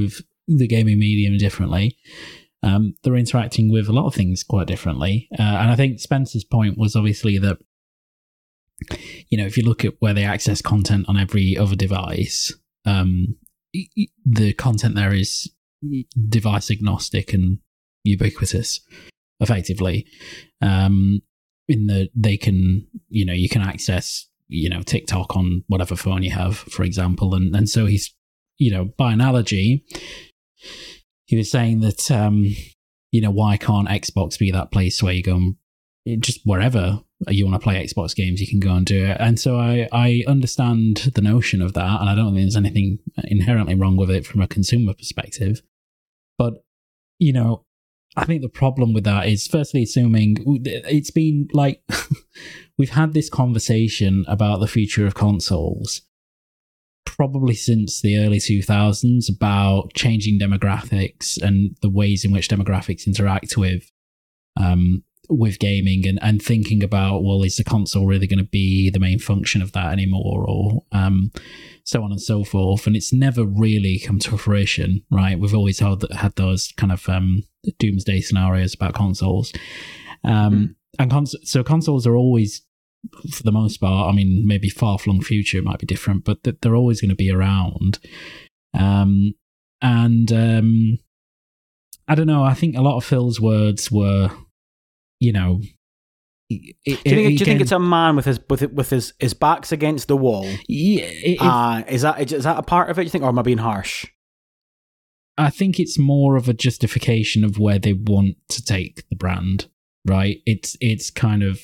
the gaming medium differently. Um, they're interacting with a lot of things quite differently. Uh, and I think Spencer's point was obviously that, you know, if you look at where they access content on every other device, um, the content there is device agnostic and ubiquitous, effectively. Um, in the they can, you know, you can access, you know, TikTok on whatever phone you have, for example, and and so he's, you know, by analogy, he was saying that, um, you know, why can't Xbox be that place where you go and just wherever you want to play Xbox games, you can go and do it. And so I, I understand the notion of that, and I don't think there's anything inherently wrong with it from a consumer perspective. But, you know, I think the problem with that is, firstly, assuming it's been like, we've had this conversation about the future of consoles probably since the early two thousands about changing demographics and the ways in which demographics interact with um, with gaming, and, and thinking about, well, is the console really going to be the main function of that anymore, or um, so on and so forth. And it's never really come to fruition, right? We've always had, had those kind of um, doomsday scenarios about consoles. Um, mm. And cons- so consoles are always, for the most part, I mean, maybe far-flung future might be different, but th- they're always going to be around. Um, and um, I don't know, I think a lot of Phil's words were, you know... It, do you, think, again, do you think it's a man with his with with his, his back's against the wall? Yeah. It, uh, is that is that a part of it, you think, or am I being harsh? I think it's more of a justification of where they want to take the brand, right? It's it's kind of...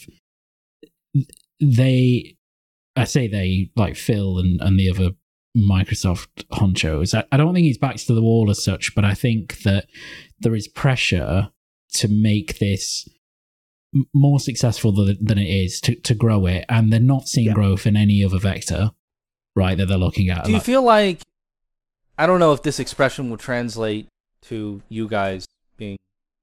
They, I say they, like Phil and, and the other Microsoft honchos, I, I don't think he's backs to the wall as such, but I think that there is pressure to make this m- more successful than, than it is, to, to grow it, and they're not seeing yeah. growth in any other vector, right, that they're looking at. Do you like, feel like, I don't know if this expression will translate to you guys being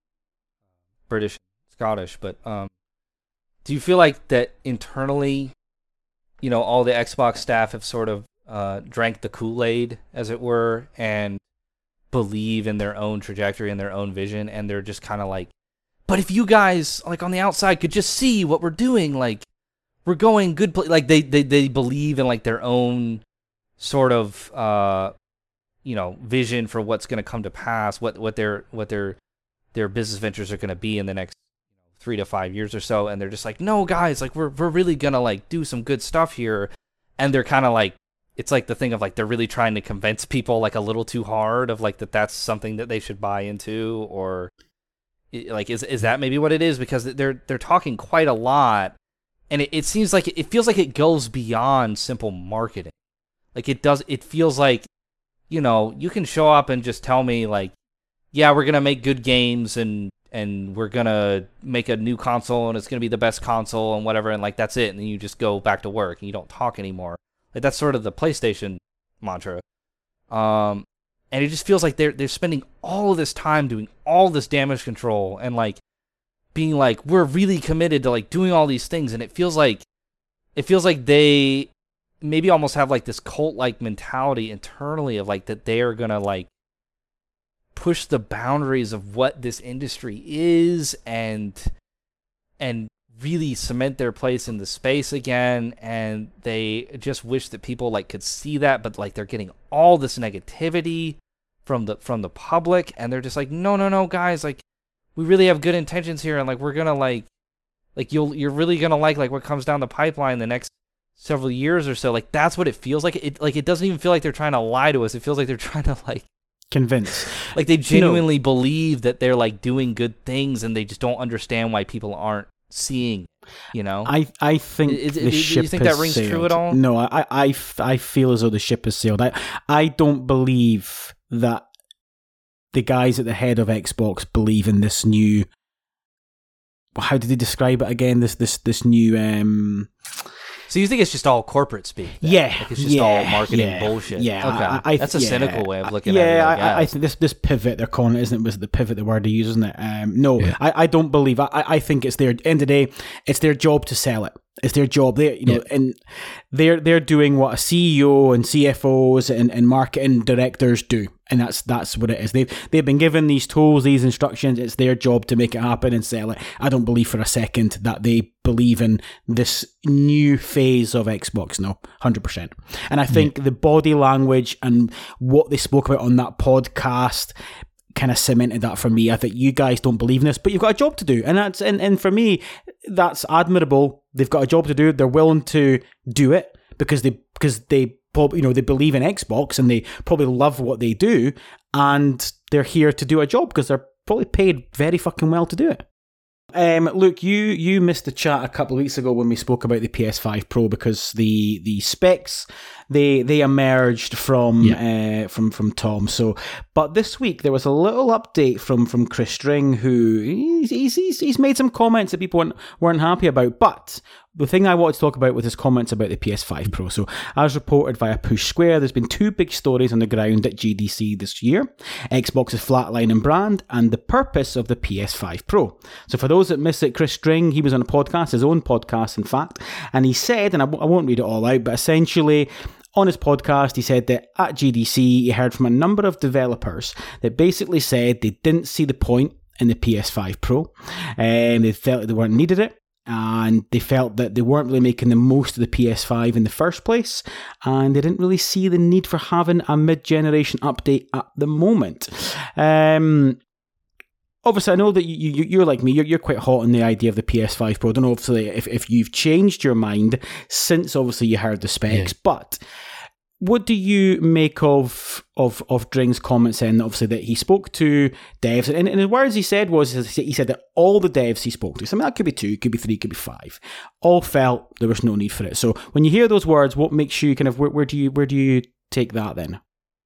British, Scottish, but um, do you feel like that internally, you know, all the Xbox staff have sort of uh, drank the Kool-Aid, as it were, and believe in their own trajectory and their own vision, and they're just kind of like, but if you guys, like, on the outside could just see what we're doing, like, we're going good, pl-. like, they, they, they believe in, like, their own sort of, uh, you know, vision for what's going to come to pass, what, what their, what their, their business ventures are going to be in the next three to five years or so, and they're just like, no, guys, like, we're we're really gonna, like, do some good stuff here, and they're kind of like, it's like the thing of, like, they're really trying to convince people, like, a little too hard of, like, that that's something that they should buy into, or, like, is is that maybe what it is? Because they're they're talking quite a lot, and it, it seems like, it feels like it goes beyond simple marketing. Like, it does, it feels like, you know, you can show up and just tell me, like, yeah, we're gonna make good games, and and we're going to make a new console, and it's going to be the best console and whatever, and, like, that's it, and then you just go back to work, and you don't talk anymore. Like, that's sort of the PlayStation mantra. Um, and it just feels like they're they're spending all of this time doing all this damage control, and, like, being like, we're really committed to, like, doing all these things, and it feels like, it feels like they maybe almost have, like, this cult-like mentality internally of, like, that they are going to, like, push the boundaries of what this industry is, and and really cement their place in the space again, and they just wish that people, like, could see that, but, like, they're getting all this negativity from the from the public, and they're just like, no no no guys, like, we really have good intentions here, and, like, we're gonna, like like you'll you're really gonna like like what comes down the pipeline the next several years or so. Like, that's what it feels like. It like it doesn't even feel like they're trying to lie to us. It feels like they're trying to, like, convince, like, they genuinely no. believe that they're, like, doing good things, and they just don't understand why people aren't seeing, you know. I I think is, the is, ship do you think has that rings sailed. true at all? No, I, I I feel as though the ship has sailed. I I don't believe that the guys at the head of Xbox believe in this new. How did they describe it again? This this this new. Um, So you think it's just all corporate speak? Then? Yeah, like it's just yeah, all marketing yeah, bullshit. Yeah, okay, I, I, that's a yeah, cynical way of looking yeah, at it. Yeah, I, I, I think this this pivot they're calling it, isn't it? Was the pivot the word they use, isn't it? Um, no, yeah. I, I don't believe. I, I think it's their end of the day. It's their job to sell it. It's their job. They, you know, Yeah. and they're they're doing what a C E O and C F Os and, and marketing directors do, and that's that's what it is. They've they've been given these tools, these instructions. It's their job to make it happen and sell it. I don't believe for a second that they believe in this new phase of Xbox. No, one hundred percent. And I think yeah. the body language and what they spoke about on that podcast kind of cemented that for me. I think you guys don't believe in this, but you've got a job to do, and that's and, and for me, that's admirable. They've got a job to do. They're willing to do it because they because they you know they believe in Xbox and they probably love what they do, and they're here to do a job because they're probably paid very fucking well to do it. Um, Luke, you you missed the chat a couple of weeks ago when we spoke about the P S five Pro because the the specs they they emerged from yeah. uh, from from Tom. So, but this week there was a little update from from Chris String, who he's he's he's made some comments that people weren't weren't happy about. But the thing I wanted to talk about was his comments about the P S five Pro. So, as reported via Push Square, there's been two big stories on the ground at G D C this year: Xbox's flatlining brand and the purpose of the P S five Pro. So, for those that miss it, Chris String, he was on a podcast, his own podcast, in fact, and he said, and I, w- I won't read it all out, but essentially, on his podcast, he said that at G D C, he heard from a number of developers that basically said they didn't see the point in the P S five Pro, and they felt they weren't needed it, and they felt that they weren't really making the most of the P S five in the first place, and they didn't really see the need for having a mid-generation update at the moment. Um... Obviously, I know that you, you, you're like me, you're, you're quite hot on the idea of the P S five Pro. I don't know obviously, if, if you've changed your mind since obviously you heard the specs, yeah. but what do you make of of of Dring's comments then, obviously, that he spoke to devs, and, and the words he said was, he said that all the devs he spoke to, so I mean, that could be two, could be three, could be five, all felt there was no need for it. So when you hear those words, what makes you kind of, where, where do you where do you take that then?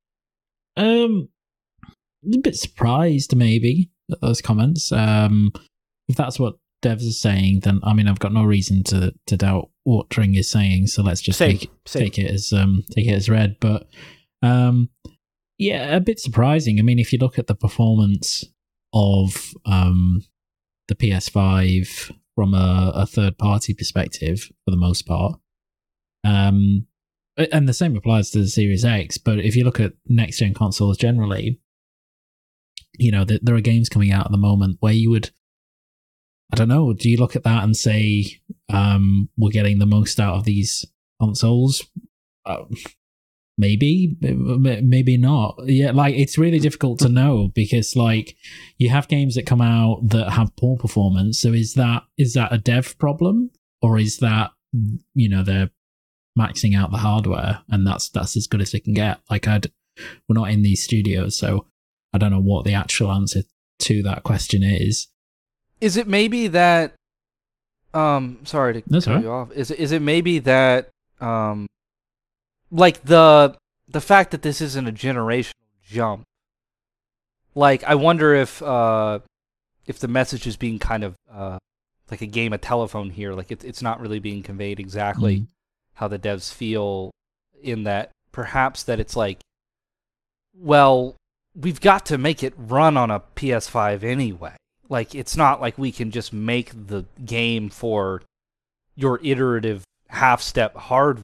Um, a bit surprised, maybe. Those comments. Um, if that's what devs are saying, then I mean I've got no reason to, to doubt what Dring is saying. So let's just same, take same. take it as um take it as read. But um, yeah, a bit surprising. I mean, if you look at the performance of um the P S five from a, a third party perspective, for the most part, um, and the same applies to the Series X. But if you look at next gen consoles generally, you know, there are games coming out at the moment where you would, I don't know, do you look at that and say, um, we're getting the most out of these consoles? Uh, maybe, maybe not. Yeah, like, it's really difficult to know because, like, you have games that come out that have poor performance. So is that is that a dev problem? Or is that, you know, they're maxing out the hardware and that's that's as good as they can get? Like, I'd, we're not in these studios, so I don't know what the actual answer to that question is. Is it maybe that? Um, sorry to That's cut right. you off. Is it, is it maybe that? Um, like the the fact that this isn't a generational jump. Like, I wonder if uh, if the message is being kind of uh, like a game of telephone here. Like it's it's not really being conveyed exactly mm. how the devs feel. In that, perhaps that it's like, well, we've got to make it run on a P S five anyway. Like, it's not like we can just make the game for your iterative half-step hardware.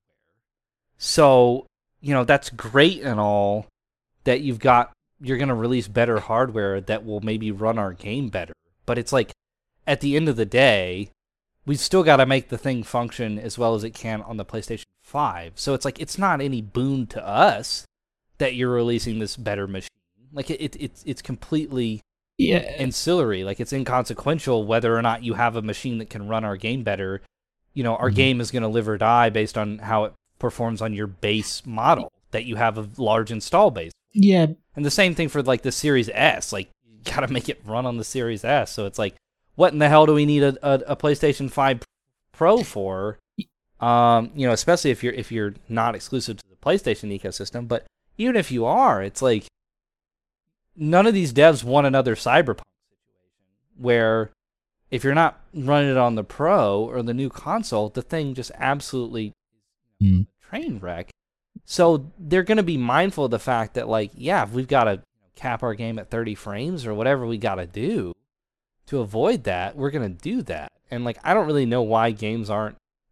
So, you know, that's great and all that you've got, you're going to release better hardware that will maybe run our game better. But it's like, at the end of the day, we've still got to make the thing function as well as it can on the PlayStation five. So it's like, it's not any boon to us that you're releasing this better machine. Like, it, it it's it's completely yeah. ancillary. Like, it's inconsequential whether or not you have a machine that can run our game better. You know, our mm-hmm. game is going to live or die based on how it performs on your base model that you have a large install base. Yeah. And the same thing for, like, the Series S. Like, you got to make it run on the Series S. So it's like, what in the hell do we need a, a, a PlayStation five Pro for? Um, you know, especially if you're if you're not exclusive to the PlayStation ecosystem. But even if you are, it's like, none of these devs want another Cyberpunk situation where if you're not running it on the Pro or the new console, the thing just absolutely mm. a train wreck. So they're going to be mindful of the fact that, like, yeah, if we've got to cap our game at thirty frames or whatever we got to do to avoid that, we're going to do that. And, like, I don't really know why games aren't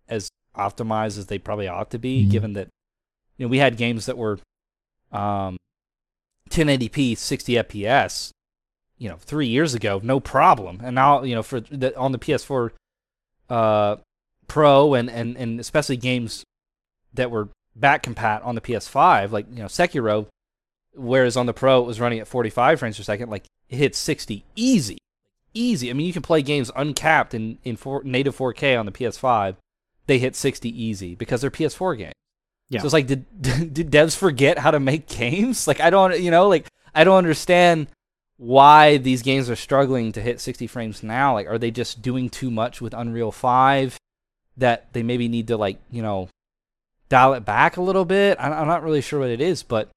as optimized as they probably ought to be, Mhm. given that you know we had games that were um, ten eighty p, sixty F P S, you know, three years ago, no problem, and now you know for the, on the P S four uh, Pro and, and and especially games that were back compat on the P S five, like you know Sekiro, whereas on the Pro it was running at forty-five frames per second, like it hits sixty easy, easy. I mean, you can play games uncapped in in four, native four K on the P S five. They hit sixty easy because they're P S four games. Yeah. So it's like, did did devs forget how to make games? Like I don't, you know, like I don't understand why these games are struggling to hit sixty frames now. Like, are they just doing too much with Unreal five that they maybe need to like, you know, dial it back a little bit? I'm not really sure what it is, but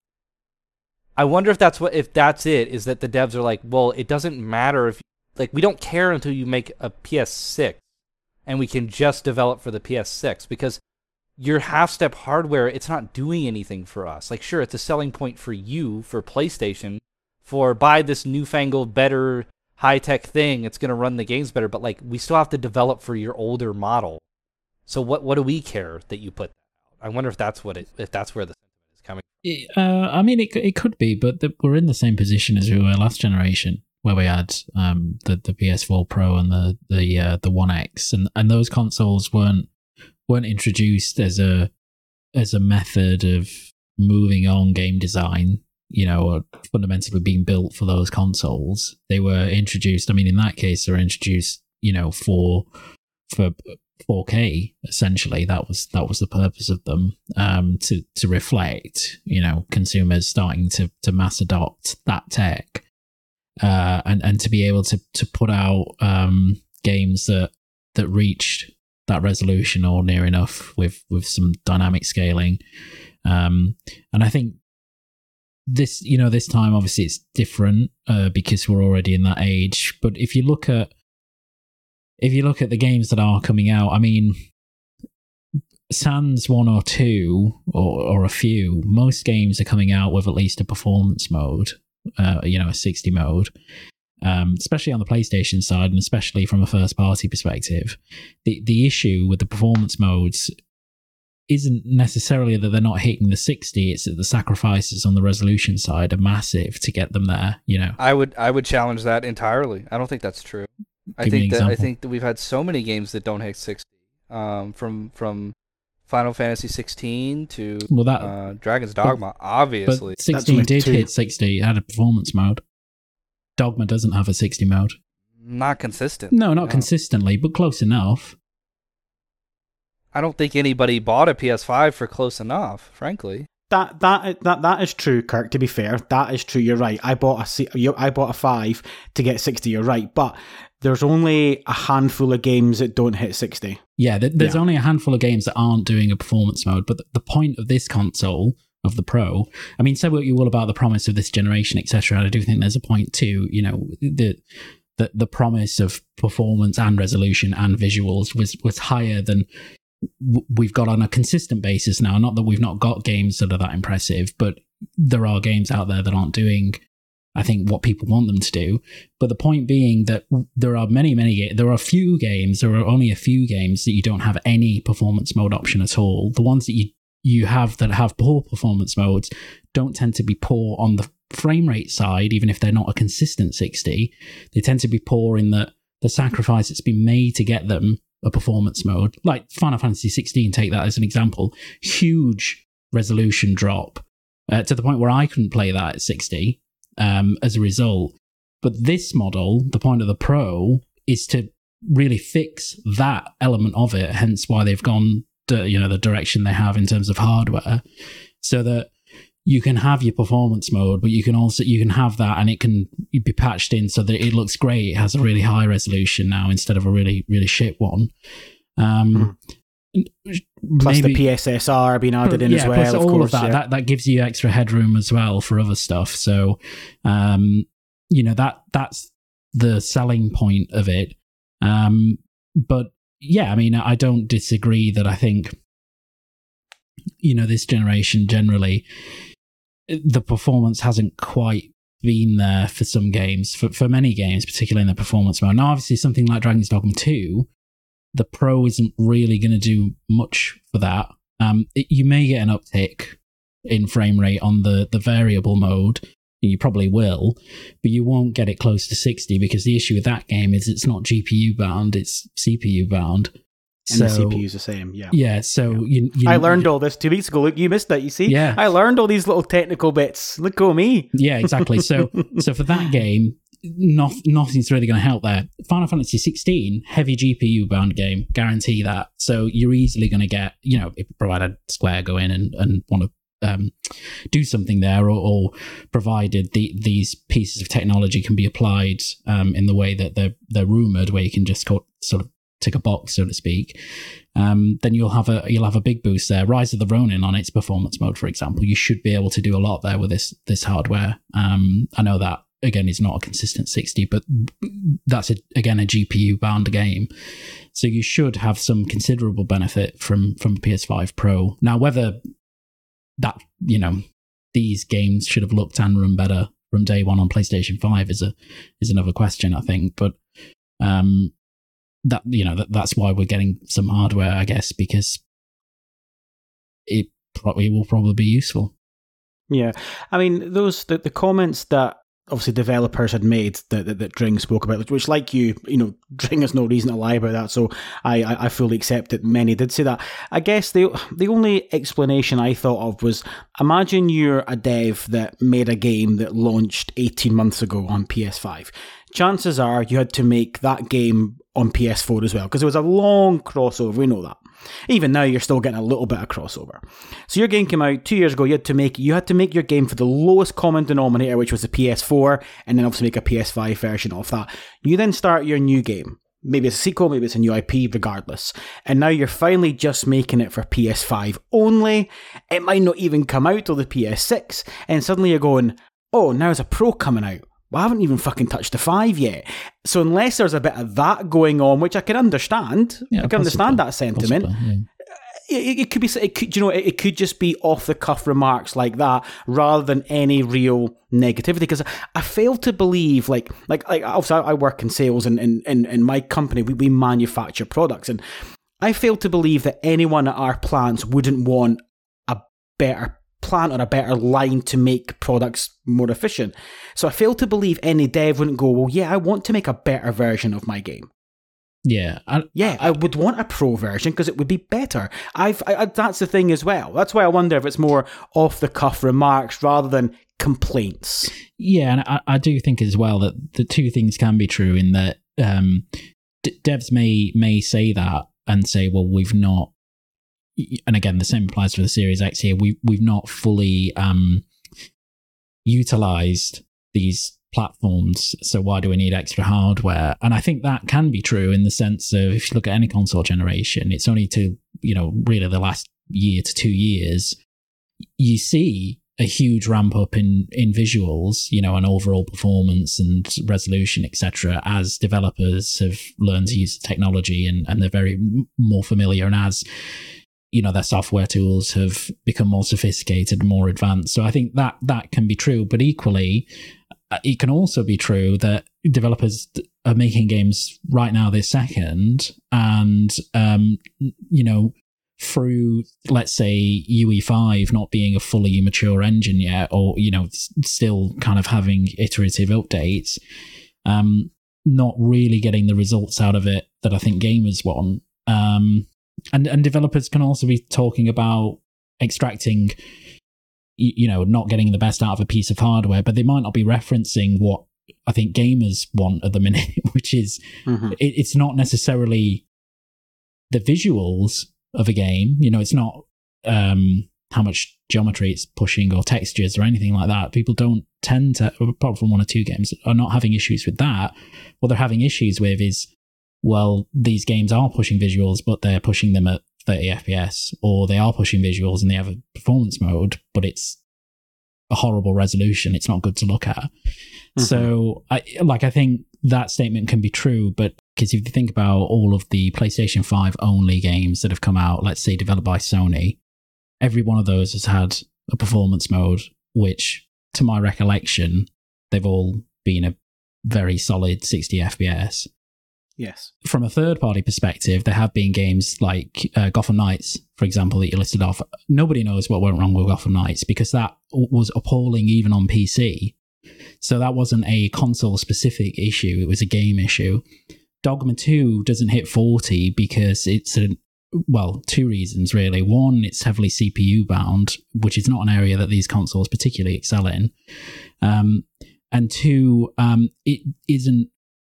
I wonder if that's what if that's it. Is that the devs are like, well, it doesn't matter if like we don't care until you make a P S six. And we can just develop for the P S six because your half-step hardware, it's not doing anything for us. Like, sure, it's a selling point for you, for PlayStation, for buy this newfangled, better, high-tech thing, it's going to run the games better, but, like, we still have to develop for your older model. So what what do we care that you put that out? I wonder if that's what it, if that's where the sentiment is coming from. Uh, I mean, it, it could be, but the, we're in the same position as we were last generation, where we had um, the the P S four Pro and the the uh, the One X, and, and those consoles weren't weren't introduced as a as a method of moving on game design, you know, or fundamentally being built for those consoles. They were introduced. I mean, in that case, they were introduced, you know, for for four K essentially. That was that was the purpose of them, um, to to reflect, you know, consumers starting to to mass adopt that tech. Uh, and, and to be able to, to put out um, games that that reached that resolution or near enough with, with some dynamic scaling. Um, and I think this, you know, this time obviously it's different uh, because we're already in that age. But if you look at if you look at the games that are coming out, I mean, sans one or two or, or a few, most games are coming out with at least a performance mode. Uh, you know, a sixty mode, um, especially on the PlayStation side, and especially from a first-party perspective. The the issue with the performance modes isn't necessarily that they're not hitting the sixty; it's that the sacrifices on the resolution side are massive to get them there. You know, I would I would challenge that entirely. I don't think that's true. I Give me an think that I example. think that we've had so many games that don't hit sixty, um, from from Final Fantasy sixteen to well that uh, Dragon's Dogma, obviously. but sixteen only did two. hit sixty. It had a performance mode. Dogma doesn't have a sixty mode. Not consistent. No, not consistently, but close enough. I don't think anybody bought a P S five for close enough, frankly. That that that that is true, Kirk. To be fair, that is true. You're right. I bought a si- you- I bought a five to get sixty. You're right, but there's only a handful of games that don't hit sixty. Yeah, th- there's Yeah. only a handful of games that aren't doing a performance mode, but th- the point of this console, of the Pro, I mean, say what you will about the promise of this generation, et cetera, and I do think there's a point too, you know, the the, the promise of performance and resolution and visuals was, was higher than w- we've got on a consistent basis now. Not that we've not got games that are that impressive, but there are games out there that aren't doing, I think, what people want them to do. But the point being that there are many, many games, there are a few games, there are only a few games that you don't have any performance mode option at all. The ones that you, you have that have poor performance modes don't tend to be poor on the frame rate side, even if they're not a consistent sixty. They tend to be poor in that the sacrifice that's been made to get them a performance mode, like Final Fantasy sixteen, take that as an example, huge resolution drop uh, to the point where I couldn't play that at sixty. Um, as a result. But this model, the point of the Pro, is to really fix that element of it, hence why they've gone to, you know, the direction they have in terms of hardware, so that you can have your performance mode, but you can also you can have that and it can be patched in so that it looks great. It has a really high resolution now instead of a really, really shit one. Um, Plus maybe, the P S S R being added in yeah, as well, plus of all course. of that, yeah. that that gives you extra headroom as well for other stuff. So, um, you know, that that's the selling point of it. Um, but yeah, I mean, I don't disagree that I think, you know, this generation generally, the performance hasn't quite been there for some games, for, for many games, particularly in the performance mode. Now, obviously, something like Dragon's Dogma two, the Pro isn't really going to do much for that. Um, it, you may get an uptick in frame rate on the, the variable mode. You probably will, but you won't get it close to sixty because the issue with that game is it's not G P U bound, it's C P U bound. And so, the C P U is the same, yeah. Yeah, so yeah. You, you... I learned all this two weeks ago. Look, you missed that, you see? Yeah. I learned all these little technical bits. Look at me. Yeah, exactly. So so for that game, not, nothing's really going to help there. Final Fantasy sixteen, heavy G P U bound game, guarantee that. So you're easily going to get, you know, provided Square go in and, and want to Um, do something there, or, or provided the, these pieces of technology can be applied um, in the way that they're they're rumored, where you can just co- sort of tick a box, so to speak. Um, then you'll have a you'll have a big boost there. Rise of the Ronin on its performance mode, for example, you should be able to do a lot there with this this hardware. Um, I know that again is not a consistent sixty, but that's a, again a G P U bound game, so you should have some considerable benefit from from P S five Pro. Now, whether that, you know, these games should have looked and run better from day one on PlayStation five is a is another question, I think. But um, that you know that that's why we're getting some hardware, I guess, because it probably will probably be useful. Yeah, I mean those the, the comments that obviously developers had made that, that, that Dring spoke about, which like you, you know, Dring has no reason to lie about that, so I, I, I fully accept that many did say that. I guess the the only explanation I thought of was, imagine you're a dev that made a game that launched eighteen months ago on P S five. Chances are you had to make that game on P S four as well, because there was a long crossover, we know that. Even now, you're still getting a little bit of crossover. So your game came out two years ago. You had to make you had to make your game for the lowest common denominator, which was the P S four, and then obviously make a P S five version of that. You then start your new game. Maybe it's a sequel, maybe it's a new I P, regardless. And now you're finally just making it for P S five only. It might not even come out till the P S six, and suddenly you're going, oh, now there's a Pro coming out. Well, I haven't even fucking touched the five yet. So unless there's a bit of that going on, which I can understand, Yeah, I can possibly. understand that sentiment. Possibly, yeah. It, it could be, it could, you know, it, it could just be off the cuff remarks like that, rather than any real negativity. Because I fail to believe, like, like, like, obviously, I work in sales, and in, in, in my company, we, we manufacture products, and I fail to believe that anyone at our plants wouldn't want a better plant or a better line to make products more efficient. So I fail to believe any dev wouldn't go, well, yeah, I want to make a better version of my game. Yeah, I, Yeah, I would want a pro version because it would be better. I've I, that's the thing as well. That's why I wonder if it's more off the cuff remarks rather than complaints. Yeah, and I, I do think as well that the two things can be true in that um, d- devs may may say that and say, well, we've not. And again, the same applies for the Series X here. We we've not fully um, utilized these platforms, so why do we need extra hardware? And I think that can be true in the sense of, if you look at any console generation, it's only to, you know, really the last year to two years, you see a huge ramp up in in visuals, you know, and overall performance and resolution, et cetera, as developers have learned to use the technology and, and they're very more familiar, and as you know, their software tools have become more sophisticated and more advanced. So I think that that can be true, but equally, it can also be true that developers are making games right now this second, and um, you know, through, let's say, U E five not being a fully mature engine yet, or you know, still kind of having iterative updates, um, not really getting the results out of it that I think gamers want. Um, and and developers can also be talking about extracting, you know, not getting the best out of a piece of hardware, but they might not be referencing what I think gamers want at the minute, which is mm-hmm. it, it's not necessarily the visuals of a game. You know, it's not um, how much geometry it's pushing or textures or anything like that. People don't tend to, apart from one or two games, are not having issues with that. What they're having issues with is, well, these games are pushing visuals, but they're pushing them at thirty F P S, or they are pushing visuals and they have a performance mode, but it's a horrible resolution. It's not good to look at. Mm-hmm. So, I like, I think that statement can be true, but because if you think about all of the PlayStation five only games that have come out, let's say developed by Sony, every one of those has had a performance mode, which, to my recollection, they've all been a very solid sixty F P S. Yes. From a third-party perspective, there have been games like uh, Gotham Knights, for example, that you listed off. Nobody knows what went wrong with Gotham Knights because that was appalling even on P C. So that wasn't a console-specific issue. It was a game issue. Dogma two doesn't hit forty because it's a well, two reasons really. One, it's heavily C P U bound, which is not an area that these consoles particularly excel in. Um, and two, um, it isn't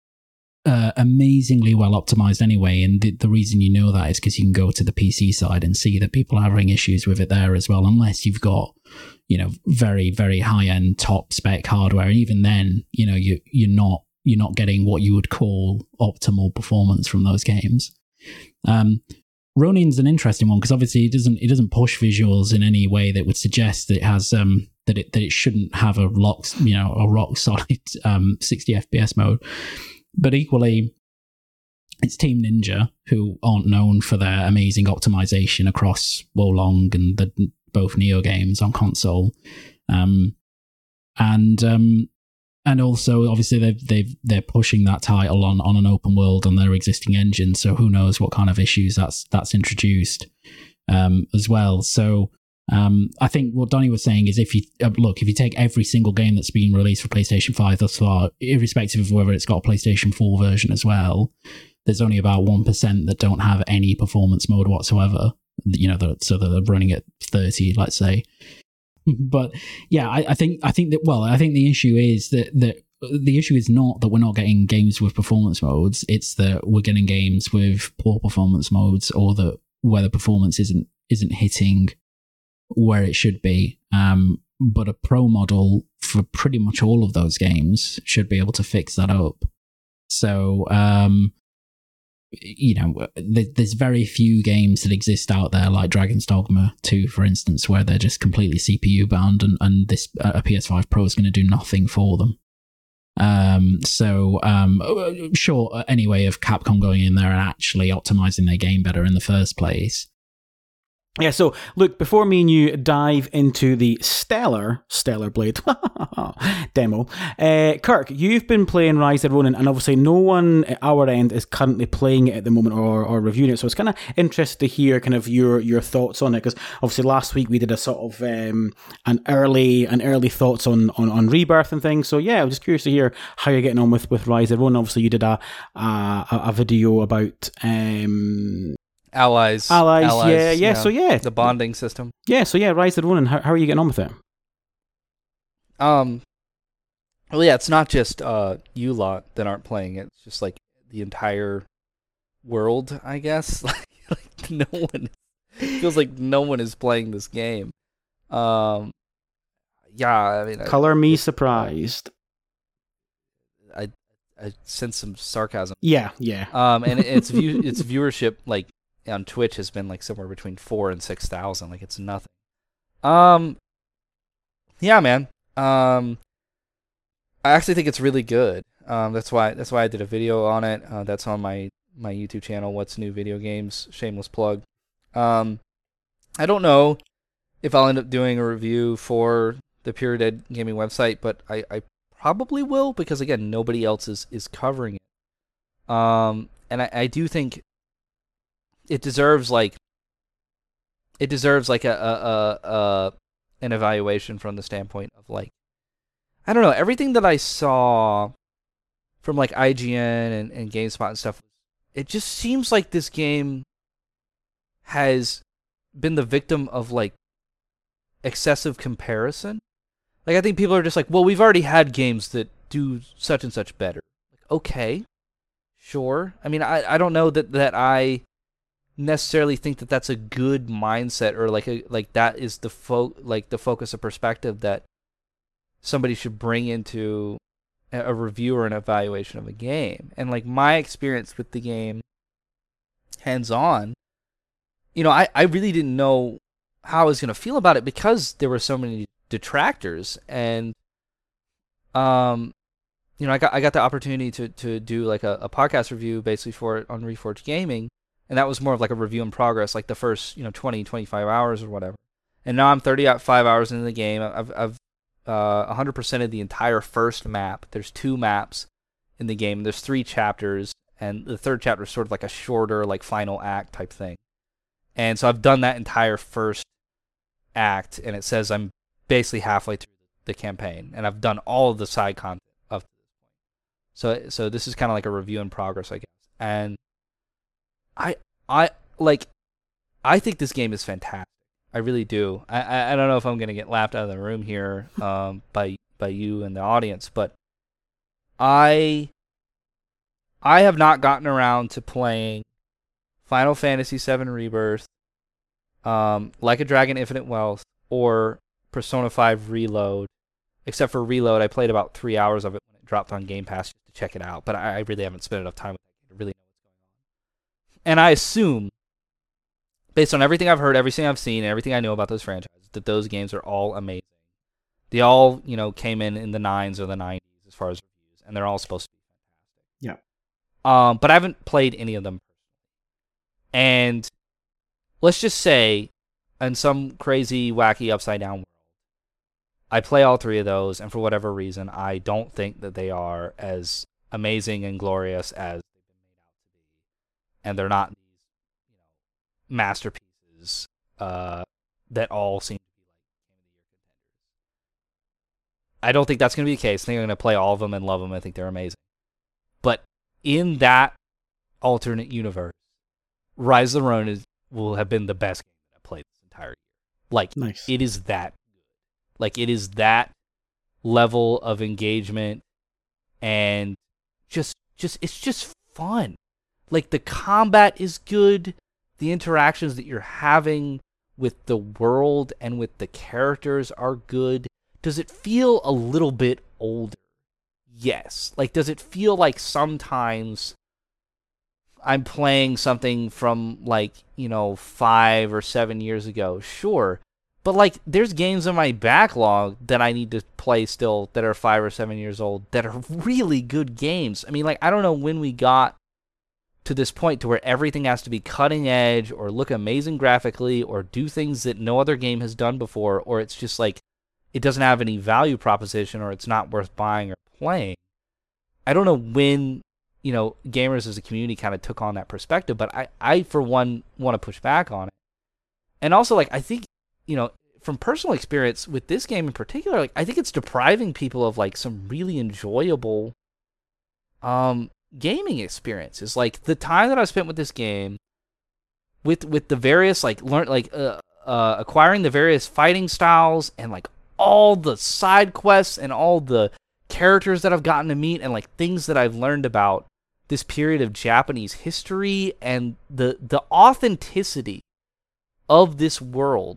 uh, amazingly well optimized anyway. And the, the reason you know that is because you can go to the P C side and see that people are having issues with it there as well, unless you've got, you know, very, very high end top spec hardware. And even then, you know, you, you're not, you're not getting what you would call optimal performance from those games. Um, Ronin's an interesting one because obviously it doesn't it doesn't push visuals in any way that would suggest that it has um that it that it shouldn't have a rock you know a rock solid um sixty F P S mode, but equally it's Team Ninja, who aren't known for their amazing optimization across Wo Long and the both Neo games on console, um and um. And also, obviously, they've, they've, they're pushing that title on, on an open world on their existing engine, so who knows what kind of issues that's that's introduced um, as well. So um, I think what Donnie was saying is if you uh, look, if you take every single game that's been released for PlayStation five thus far, irrespective of whether it's got a PlayStation four version as well, there's only about one percent that don't have any performance mode whatsoever. You know, so they're running at thirty, let's say. But yeah, I, I think I think that well, I think the issue is that that the issue is not that we're not getting games with performance modes. It's that we're getting games with poor performance modes, or that where the performance isn't isn't hitting where it should be. Um, but a pro model for pretty much all of those games should be able to fix that up. So um, you know, there's very few games that exist out there like Dragon's Dogma two, for instance, where they're just completely C P U bound, and, and this a P S five Pro is going to do nothing for them. Um, so, um, sure, any way of Capcom going in there and actually optimizing their game better in the first place. Yeah, so look, before me and you dive into the Stellar, Stellar Blade demo, uh, Kirk, you've been playing Rise of Ronin, and obviously no one at our end is currently playing it at the moment or, or reviewing it, so it's kind of interesting to hear kind of your, your thoughts on it, because obviously last week we did a sort of um, an early an early thoughts on, on, on Rebirth and things, so yeah, I'm just curious to hear how you're getting on with, with Rise of Ronin. Obviously you did a, a, a video about... Um, Allies. Allies, Allies, yeah, yeah, yeah. so yeah. The bonding system. Yeah, so yeah, Rise of the Ronin, how, how are you getting on with it? Um, well, yeah, it's not just uh, you lot that aren't playing it. It's just like the entire world, I guess. like, like no one, it feels like no one is playing this game. Um, yeah, I mean, Color I, me it, surprised. I I sense some sarcasm. Yeah, yeah. Um, and its view, its viewership, like on Twitch, has been like somewhere between four and six thousand. Like it's nothing. Um, yeah, man. Um, I actually think it's really good. Um, that's why that's why I did a video on it. Uh, that's on my my YouTube channel. What's New Video Games? Shameless plug. Um, I don't know if I'll end up doing a review for the Pure Dead Gaming website, but I, I probably will, because again, nobody else is, is covering it. Um, and I, I do think it deserves like it deserves like a, a, a, a an evaluation from the standpoint of like, I don't know, everything that I saw from like I G N and, and GameSpot and stuff, it just seems like this game has been the victim of like excessive comparison. Like I think people are just like, well, we've already had games that do such and such better. Like, okay, sure. I mean, I, I don't know that, that I necessarily think that that's a good mindset, or like a, like that is the fo- like the focus of perspective that somebody should bring into a, a review or an evaluation of a game. And like my experience with the game hands on, you know, I, I really didn't know how I was going to feel about it because there were so many detractors. And um you know, I got I got the opportunity to to do like a, a podcast review basically for it on Reforged Gaming, and that was more of like a review in progress, like the first, you know, twenty, twenty-five hours or whatever. And now I'm thirty-five hours into the game. I've I've uh one hundred percent of the entire first map. There's two maps in the game. There's three chapters, and the third chapter is sort of like a shorter, like final act type thing. And so I've done that entire first act, and it says I'm basically halfway through the campaign, and I've done all of the side content up to this point. So, so this is kind of like a review in progress, I guess. And I, I like, I think this game is fantastic. I really do. I, I, I don't know if I'm gonna get laughed out of the room here, um, by by you and the audience, but I, I have not gotten around to playing Final Fantasy seven Rebirth, um, Like a Dragon Infinite Wealth, or Persona five Reload. Except for Reload, I played about three hours of it when it dropped on Game Pass just to check it out, but I, I really haven't spent enough time with it to really know what's going on. And I assume, based on everything I've heard, everything I've seen, and everything I know about those franchises, that those games are all amazing. They all, you know, came in in the nines or the nineties as far as reviews, and they're all supposed to be fantastic. Yeah. Um, but I haven't played any of them. And let's just say, in some crazy, wacky, upside-down world, I play all three of those, and for whatever reason, I don't think that they are as amazing and glorious as they've been made out to be. And they're not these, you know, masterpieces uh, that all seem to be like game of the year contenders. I don't think that's going to be the case. I think I'm going to play all of them and love them. I think they're amazing. But in that alternate universe, Rise of the Ronin is, will have been the best game that I've played this entire year. Like, Nice. it is that good. Like, it is that level of engagement, and just, just, it's just fun. Like, the combat is good. The interactions that you're having with the world and with the characters are good. Does it feel a little bit older? Yes. Like, does it feel like sometimes I'm playing something from, like, you know, five or seven years ago? Sure. But, like, there's games in my backlog that I need to play still that are five or seven years old that are really good games. I mean, like, I don't know when we got to this point to where everything has to be cutting edge or look amazing graphically or do things that no other game has done before, or it's just, like, it doesn't have any value proposition or it's not worth buying or playing. I don't know when, you know, gamers as a community kind of took on that perspective, but I, I for one, want to push back on it. And also, like, I think, you know, from personal experience with this game in particular, like, I think it's depriving people of, like, some really enjoyable um, gaming experiences. Like, the time that I spent with this game, with with the various, like, learn, like, uh, uh, acquiring the various fighting styles and, like, all the side quests and all the characters that I've gotten to meet and, like, things that I've learned about this period of Japanese history and the the authenticity of this world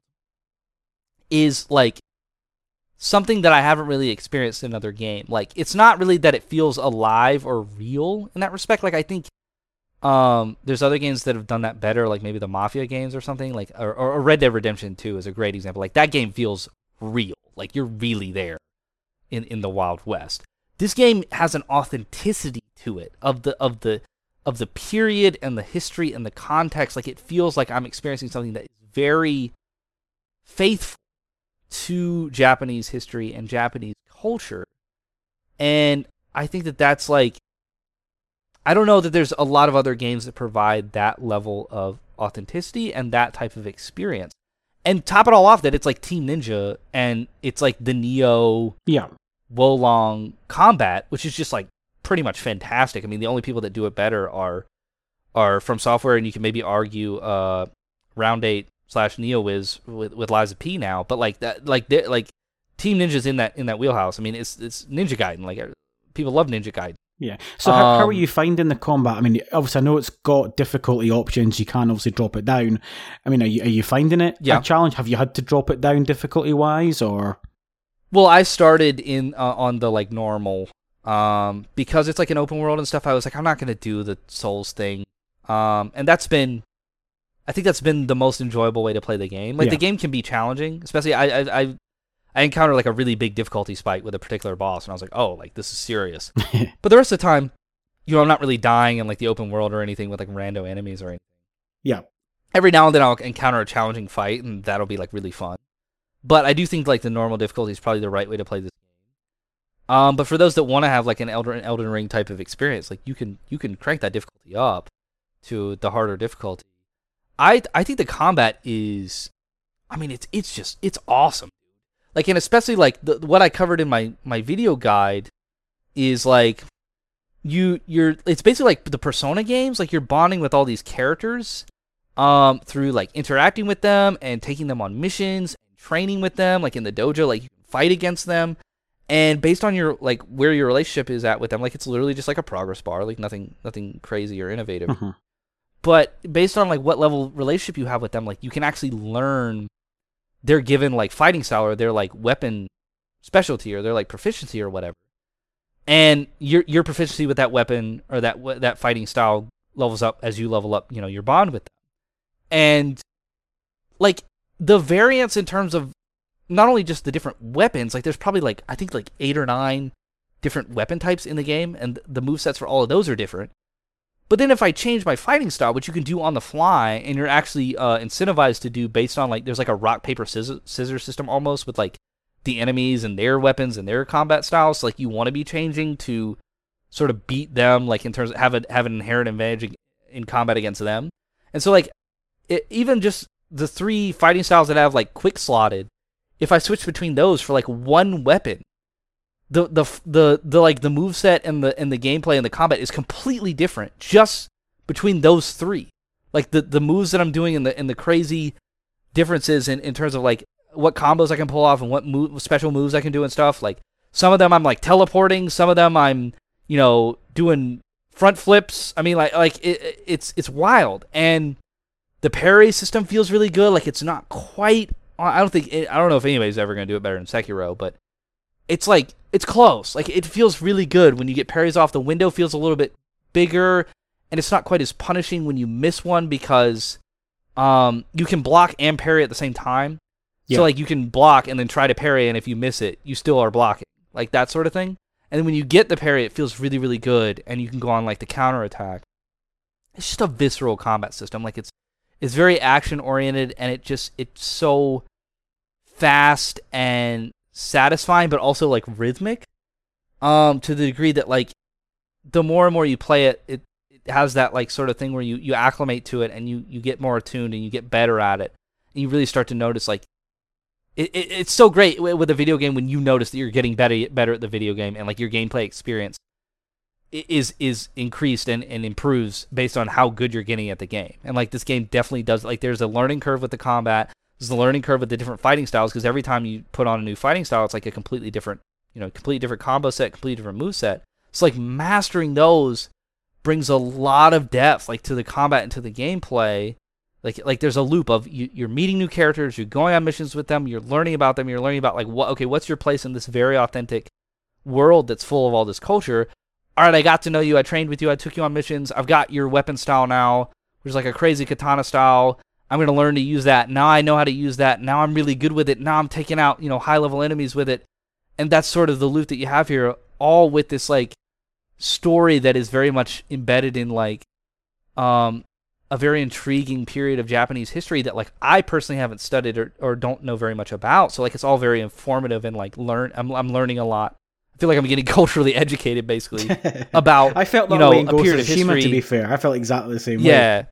is, like, something that I haven't really experienced in another game. Like, it's not really that it feels alive or real in that respect. Like, I think um, there's other games that have done that better, like maybe the Mafia games or something, like, or, or Red Dead Redemption two is a great example. Like, that game feels real. Like, you're really there in, in the Wild West. This game has an authenticity to it of the of the of the period and the history and the context. Like, it feels like I'm experiencing something that is very faithful to Japanese history and Japanese culture. And I think that that's, like, I don't know that there's a lot of other games that provide that level of authenticity and that type of experience. And top it all off, that it's like Team Ninja and it's like the Neo Yeah. Wolong combat, which is just, like, pretty much fantastic. I mean, the only people that do it better are are From Software, and you can maybe argue uh, Round eight slash NeoWiz with with Liza P now, but like that, like like Team Ninja's in that in that wheelhouse. I mean, it's it's Ninja Gaiden. Like, people love Ninja Gaiden. Yeah. So how, Um, how are you finding the combat? I mean, obviously, I know it's got difficulty options. You can obviously drop it down. I mean, are you are you finding it Yeah. a challenge? Have you had to drop it down difficulty wise, or? Well, I started in uh, on the, like, normal, um, because it's like an open world and stuff. I was like, I'm not gonna do the Souls thing, um, and that's been, I think that's been the most enjoyable way to play the game. Like, Yeah. the game can be challenging, especially I I I, I encountered, like, a really big difficulty spike with a particular boss, and I was like, oh, like, this is serious. But the rest of the time, you know, I'm not really dying in, like, the open world or anything with, like, rando enemies or anything. Yeah. Every now and then I'll encounter a challenging fight, and that'll be, like, really fun. But I do think, like, the normal difficulty is probably the right way to play this game. Um, but for those that want to have like an Elden Elden Ring type of experience, like you can you can crank that difficulty up to the harder difficulty. I I think the combat is, I mean it's it's just it's awesome. Like, and especially like the, what I covered in my my video guide is like you you're it's basically like the Persona games. Like you're bonding with all these characters um through like interacting with them and taking them on missions and training with them, like in the dojo, like you can fight against them. And based on your like where your relationship is at with them, like it's literally just like a progress bar, like nothing nothing crazy or innovative. Mm-hmm. But based on like what level relationship you have with them, like you can actually learn their given like fighting style or their like weapon specialty or their like proficiency or whatever. And your your proficiency with that weapon or that that fighting style levels up as you level up, you know, your bond with them. And like the variance in terms of not only just the different weapons, like there's probably like, I think like eight or nine different weapon types in the game, and the movesets for all of those are different. But then if I change my fighting style, which you can do on the fly, and you're actually uh, incentivized to do based on like, there's like a rock, paper, scissors, scissors system almost with like the enemies and their weapons and their combat styles. So like you want to be changing to sort of beat them, like in terms of have, a, have an inherent advantage in combat against them. And so like, it, even just the three fighting styles that have like quick slotted, if I switch between those for like one weapon, the the the the like the moveset and the and the gameplay and the combat is completely different just between those three. Like the, the moves that I'm doing and the and the crazy differences in, in terms of like what combos I can pull off and what move, special moves I can do and stuff. Like some of them I'm like teleporting, some of them I'm, you know, doing front flips. I mean like like it, it's it's wild. And the parry system feels really good. Like it's not quite, I don't think it, I don't know if anybody's ever going to do it better than Sekiro, but it's like it's close. Like it feels really good when you get parries off. The window feels a little bit bigger, and it's not quite as punishing when you miss one because um you can block and parry at the same time. Yeah. So like you can block and then try to parry, and if you miss it, you still are blocking. Like that sort of thing. And then when you get the parry, it feels really, really good, and you can go on like the counter attack. It's just a visceral combat system. Like it's it's very action oriented, and it just it's so fast and satisfying, but also like rhythmic. Um, to the degree that like the more and more you play it, it, it has that like sort of thing where you, you acclimate to it and you, you get more attuned and you get better at it. And you really start to notice like it, it it's so great with a video game when you notice that you're getting better better at the video game, and like your gameplay experience is is increased and, and improves based on how good you're getting at the game. And like this game definitely does, like there's a learning curve with the combat, there's a learning curve with the different fighting styles, because every time you put on a new fighting style, it's like a completely different, you know, completely different combo set, completely different move set. So like mastering those brings a lot of depth like to the combat and to the gameplay. Like like there's a loop of you, you're meeting new characters, you're going on missions with them, you're learning about them, you're learning about like what okay, what's your place in this very authentic world that's full of all this culture. All right, I got to know you, I trained with you, I took you on missions, I've got your weapon style now, which is like a crazy katana style. I'm going to learn to use that. Now I know how to use that. Now I'm really good with it. Now I'm taking out, you know, high-level enemies with it. And that's sort of the loop that you have here, all with this, like, story that is very much embedded in, like, um, a very intriguing period of Japanese history that, like, I personally haven't studied or, or don't know very much about. So, like, it's all very informative and, like, learn. I'm, I'm learning a lot. I feel like I'm getting culturally educated, basically, about, I felt that you know, way in a Ghost period of of Tsushima, history. to be fair. I felt exactly the same way. Yeah.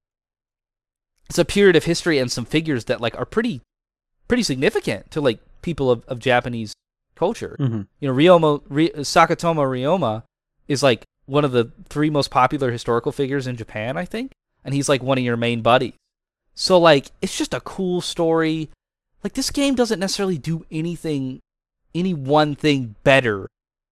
It's a period of history and some figures that like are pretty pretty significant to like people of, of Japanese culture. Mm-hmm. You know, Ryoma, Ry, Sakatomo Ryoma is like one of the three most popular historical figures in Japan, I think. And he's like one of your main buddies. So like it's just a cool story. Like this game doesn't necessarily do anything any one thing better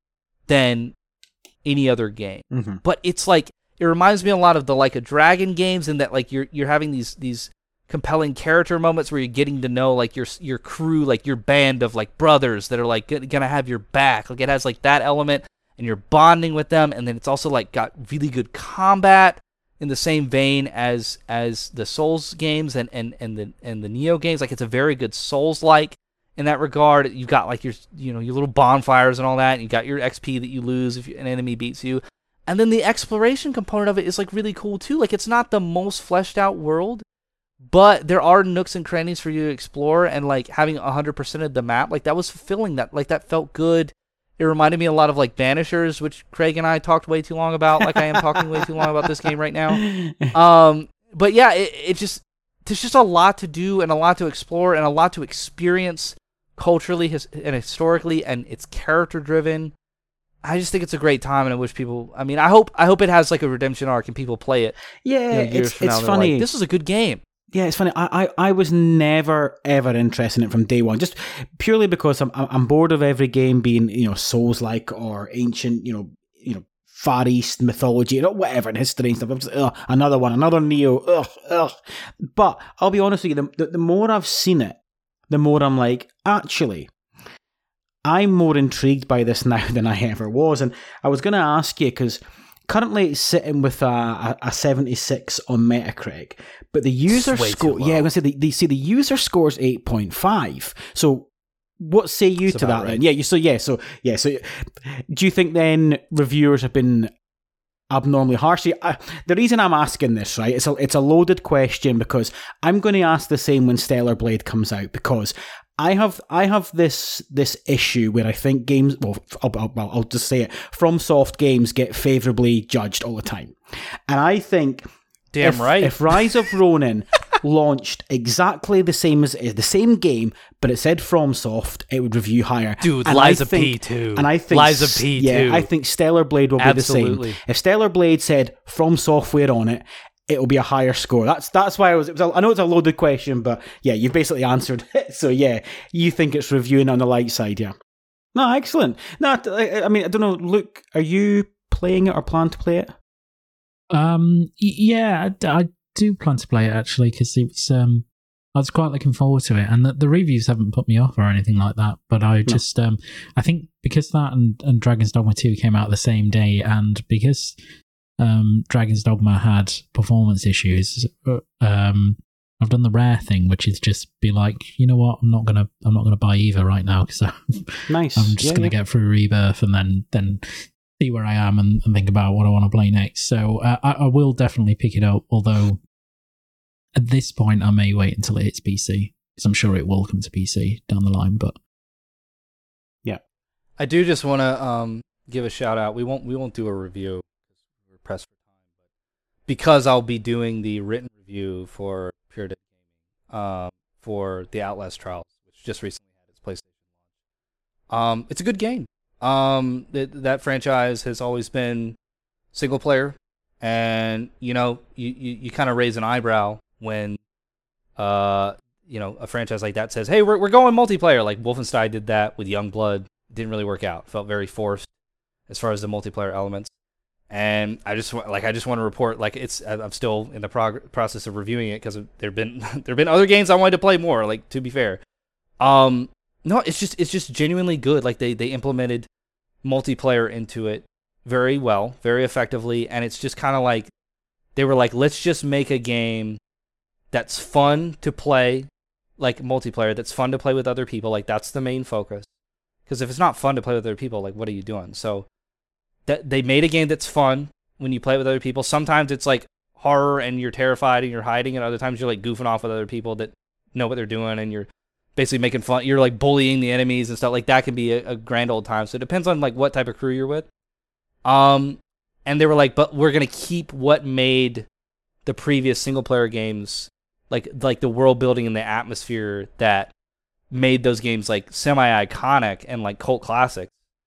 than any other game. Mm-hmm. But it's like it reminds me a lot of the Like a Dragon games, in that like you're you're having these these compelling character moments where you're getting to know like your your crew, like your band of like brothers that are like g- gonna have your back. Like it has like that element, and you're bonding with them, and then it's also like got really good combat in the same vein as as the Souls games and and and the and the Neo games. Like it's a very good Souls like in that regard. You've got like your you know your little bonfires and all that, and you got your X P that you lose if an enemy beats you. And then the exploration component of it is like really cool too. Like it's not the most fleshed out world, but there are nooks and crannies for you to explore, and like having one hundred percent of the map, like that was fulfilling. That like that felt good. It reminded me a lot of like Banishers, which Craig and I talked way too long about. Like I am talking way too long about this game right now. Um, but yeah, it, it just there's just a lot to do and a lot to explore and a lot to experience culturally his, and historically, and it's character driven. I just think it's a great time, and I wish people. I mean, I hope I hope it has like a redemption arc and people play it. Yeah, you know, it's it's funny. Like, this is a good game. Yeah, it's funny. I, I, I was never ever interested in it from day one, just purely because I'm I'm bored of every game being, you know, Souls-like or ancient, you know, you know, Far East mythology, you know, whatever, and history and stuff. I'm just, ugh, another one, another Neo. Ugh, ugh. But I'll be honest with you, the, the the more I've seen it, the more I'm like, actually, I'm more intrigued by this now than I ever was. And I was going to ask you because currently it's sitting with a, a, a seventy-six on Metacritic, but the user score, yeah, I'm going to say the, the see the user scores eight point five. So what say you That's to that right. then? Yeah, you so yeah, so yeah, so do you think then reviewers have been abnormally harsh? See, I, the reason I'm asking this, right, it's a it's a loaded question because I'm going to ask the same when Stellar Blade comes out, because I have I have this this issue where I think games, well, I'll, I'll, I'll just say it, FromSoft games get favourably judged all the time, and I think Damn if, right. if Rise of Ronin launched exactly the same as the same game, but it said FromSoft, it would review higher. Dude, and Liza I think, P too. And I think Liza P yeah, too. I think Stellar Blade will be Absolutely. the same. If Stellar Blade said From Software on it, it will be a higher score. That's that's why I was. It was a, I know it's a loaded question, but yeah, you've basically answered it. So yeah, you think it's reviewing on the light side, yeah? No, excellent. No, I, I mean, I don't know. Luke, are you playing it or plan to play it? Um, y- yeah, I, I do plan to play it actually because it's um, I was quite looking forward to it, and the, the reviews haven't put me off or anything like that. But I just um, I think because that and, and Dragon's Dogma two came out the same day, and because um, Dragon's Dogma had performance issues, um, I've done the rare thing, which is just be like, you know what, I'm not gonna I'm not gonna buy either right now because nice. I'm just yeah, gonna yeah. get through Rebirth and then then. see where I am and, and think about what I want to play next. So uh, I, I will definitely pick it up, although at this point I may wait until it hits P C, because I'm sure it will come to P C down the line. But yeah, I do just want to um, give a shout out. We won't we won't do a review because we're pressed for time, but because I'll be doing the written review for Pure Dead Gaming um, for the Outlast Trials, which just recently had its PlayStation launch. Um, it's a good game. Um, that that franchise has always been single player, and you know, you, you, you kind of raise an eyebrow when, uh, you know, a franchise like that says, "Hey, we're we're going multiplayer." Like Wolfenstein did that with Youngblood, didn't really work out. Felt very forced as far as the multiplayer elements. And I just like I just want to report, like it's I'm still in the prog- process of reviewing it because there've been there've been other games I wanted to play more. Like, to be fair, um. No, it's just it's just genuinely good. Like they, they implemented multiplayer into it very well, very effectively, and it's just kind of like they were like, let's just make a game that's fun to play, like multiplayer, that's fun to play with other people. Like that's the main focus. Because if it's not fun to play with other people, like what are you doing? So that they made a game that's fun when you play with other people. Sometimes it's like horror and you're terrified and you're hiding, and other times you're like goofing off with other people that know what they're doing and you're basically making fun, you're like bullying the enemies and stuff like that. Can be a, a grand old time. So it depends on like what type of crew you're with. Um, and they were like, but we're gonna keep what made the previous single player games, like like the world building and the atmosphere that made those games like semi iconic and like cult classics.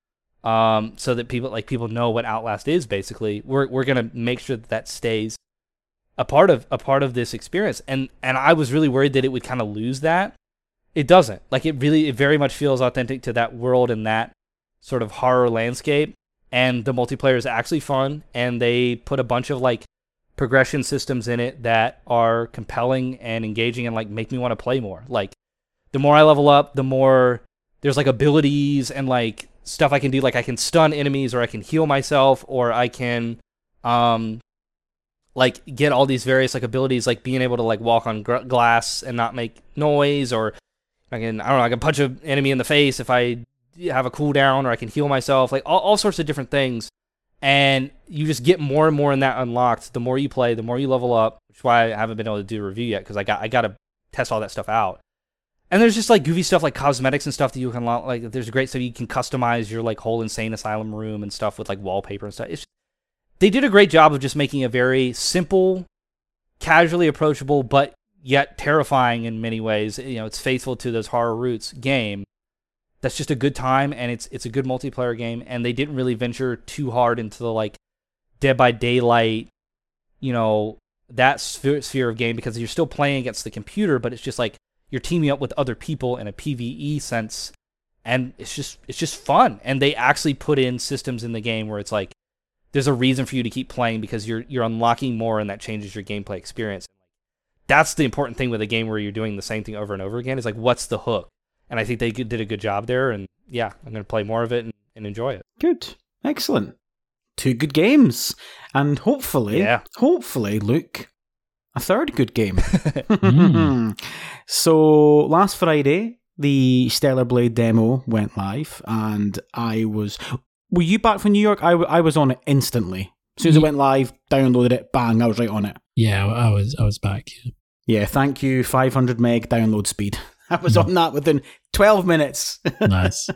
Um, so that people like people know what Outlast is. Basically, we're we're gonna make sure that that stays a part of a part of this experience. And and I was really worried that it would kind of lose that. It doesn't. Like, it really, it very much feels authentic to that world and that sort of horror landscape. And the multiplayer is actually fun, and they put a bunch of, like, progression systems in it that are compelling and engaging and, like, make me want to play more. Like, the more I level up, the more there's, like, abilities and, like, stuff I can do. Like, I can stun enemies, or I can heal myself, or I can, um... like, get all these various, like, abilities, like being able to, like, walk on gr- glass and not make noise, or I can, I don't know, I can punch an enemy in the face if I have a cooldown, or I can heal myself, like all, all sorts of different things. And you just get more and more in that unlocked. The more you play, the more you level up, which is why I haven't been able to do a review yet, because I got I got to test all that stuff out. And there's just like goofy stuff like cosmetics and stuff that you can like. There's great stuff you can customize your like whole insane asylum room and stuff with like wallpaper and stuff. It's, they did a great job of just making a very simple, casually approachable, but yet terrifying in many ways. You know, it's faithful to those horror roots game. That's just a good time, and it's it's a good multiplayer game. And they didn't really venture too hard into the like Dead by Daylight, you know, that sphere, sphere of game, because you're still playing against the computer, but it's just like you're teaming up with other people in a PvE sense, and it's just it's just fun. And they actually put in systems in the game where it's like there's a reason for you to keep playing because you're you're unlocking more, and that changes your gameplay experience. That's the important thing with a game where you're doing the same thing over and over again. Is like, what's the hook? And I think they did a good job there. And yeah, I'm going to play more of it and, and enjoy it. Good, excellent, two good games, and hopefully, yeah. hopefully, Luke, a third good game. Mm. So last Friday, the Stellar Blade demo went live, and I was. Were you back from New York? I, w- I was on it instantly. As soon as it went live, downloaded it, bang, I was right on it. Yeah, I was I was back. Yeah, yeah thank you, five hundred meg download speed. I was on that within twelve minutes. Nice.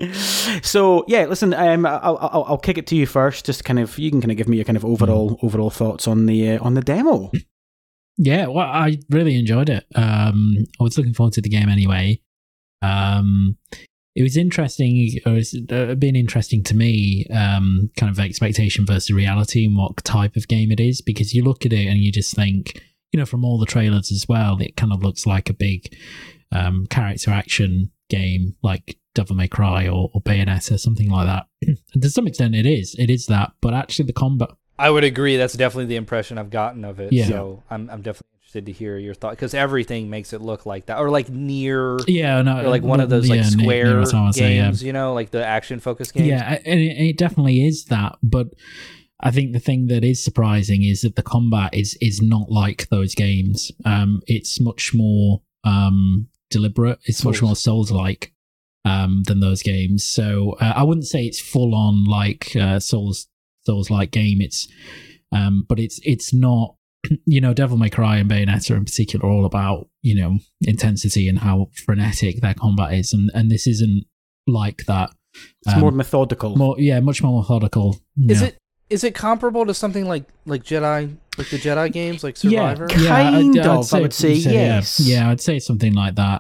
So yeah, listen, um, I'll, I'll I'll kick it to you first. Just kind of, you can kind of give me your kind of overall mm. overall thoughts on the uh, on the demo. Yeah, well, I really enjoyed it. Um, I was looking forward to the game anyway. Um, it was interesting. It was uh, been interesting to me. Um, kind of expectation versus reality and what type of game it is, because you look at it and you just think, you know, from all the trailers as well, it kind of looks like a big um, character action game like Devil May Cry or, or Bayonetta or something like that. And to some extent, it is. It is that, but actually, the combat. I would agree. That's definitely the impression I've gotten of it. Yeah. So I'm I'm definitely interested to hear your thought, because everything makes it look like that, or like near, yeah, no, or like one of those like yeah, Square near, near games, say, yeah. you know, like the action focused games. Yeah, and it, it definitely is that. But I think the thing that is surprising is that the combat is is not like those games. Um, it's much more um deliberate. It's Souls. much more Souls-like um than those games. So uh, I wouldn't say it's full on like uh, Souls. Souls-like game. It's, um, but it's it's not. You know, Devil May Cry and Bayonetta in particular are all about, you know, intensity and how frenetic their combat is, and and this isn't like that. It's um, more methodical. More, yeah, much more methodical. Is yeah. it is it comparable to something like like Jedi, like the Jedi games, like Survivor? Yeah, yeah kind I'd, of. I'd say, I would say, say yes. Yeah, yeah, I'd say something like that.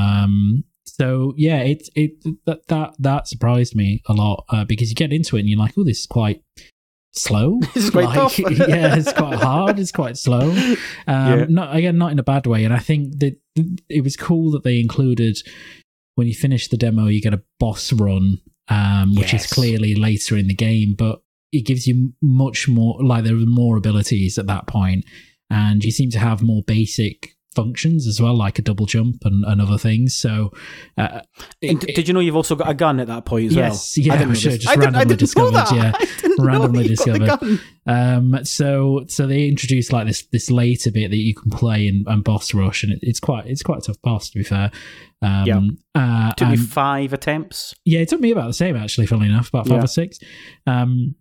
Um, so yeah, it it that that that surprised me a lot uh, because you get into it and you're like, oh, this is quite slow. This is quite like, tough. Yeah, it's quite hard. It's quite slow. Um, yeah. Not again, not in a bad way. And I think that it was cool that they included, when you finish the demo, you get a boss run, um, which yes. is clearly later in the game, but it gives you much more, like there are more abilities at that point, and you seem to have more basic functions as well, like a double jump and, and other things. So, uh, it, did you know you've also got a gun at that point as yes, well? Yeah, I didn't I'm sure, just I randomly didn't, discovered. I Yeah, randomly discovered. Um, so, so they introduced like this this later bit that you can play and, and boss rush, and it, it's quite it's quite a tough boss, to be fair. Um, yeah, uh, it took and, me five attempts. Yeah, it took me about the same actually. Funnily enough, about five yeah. or six. Um,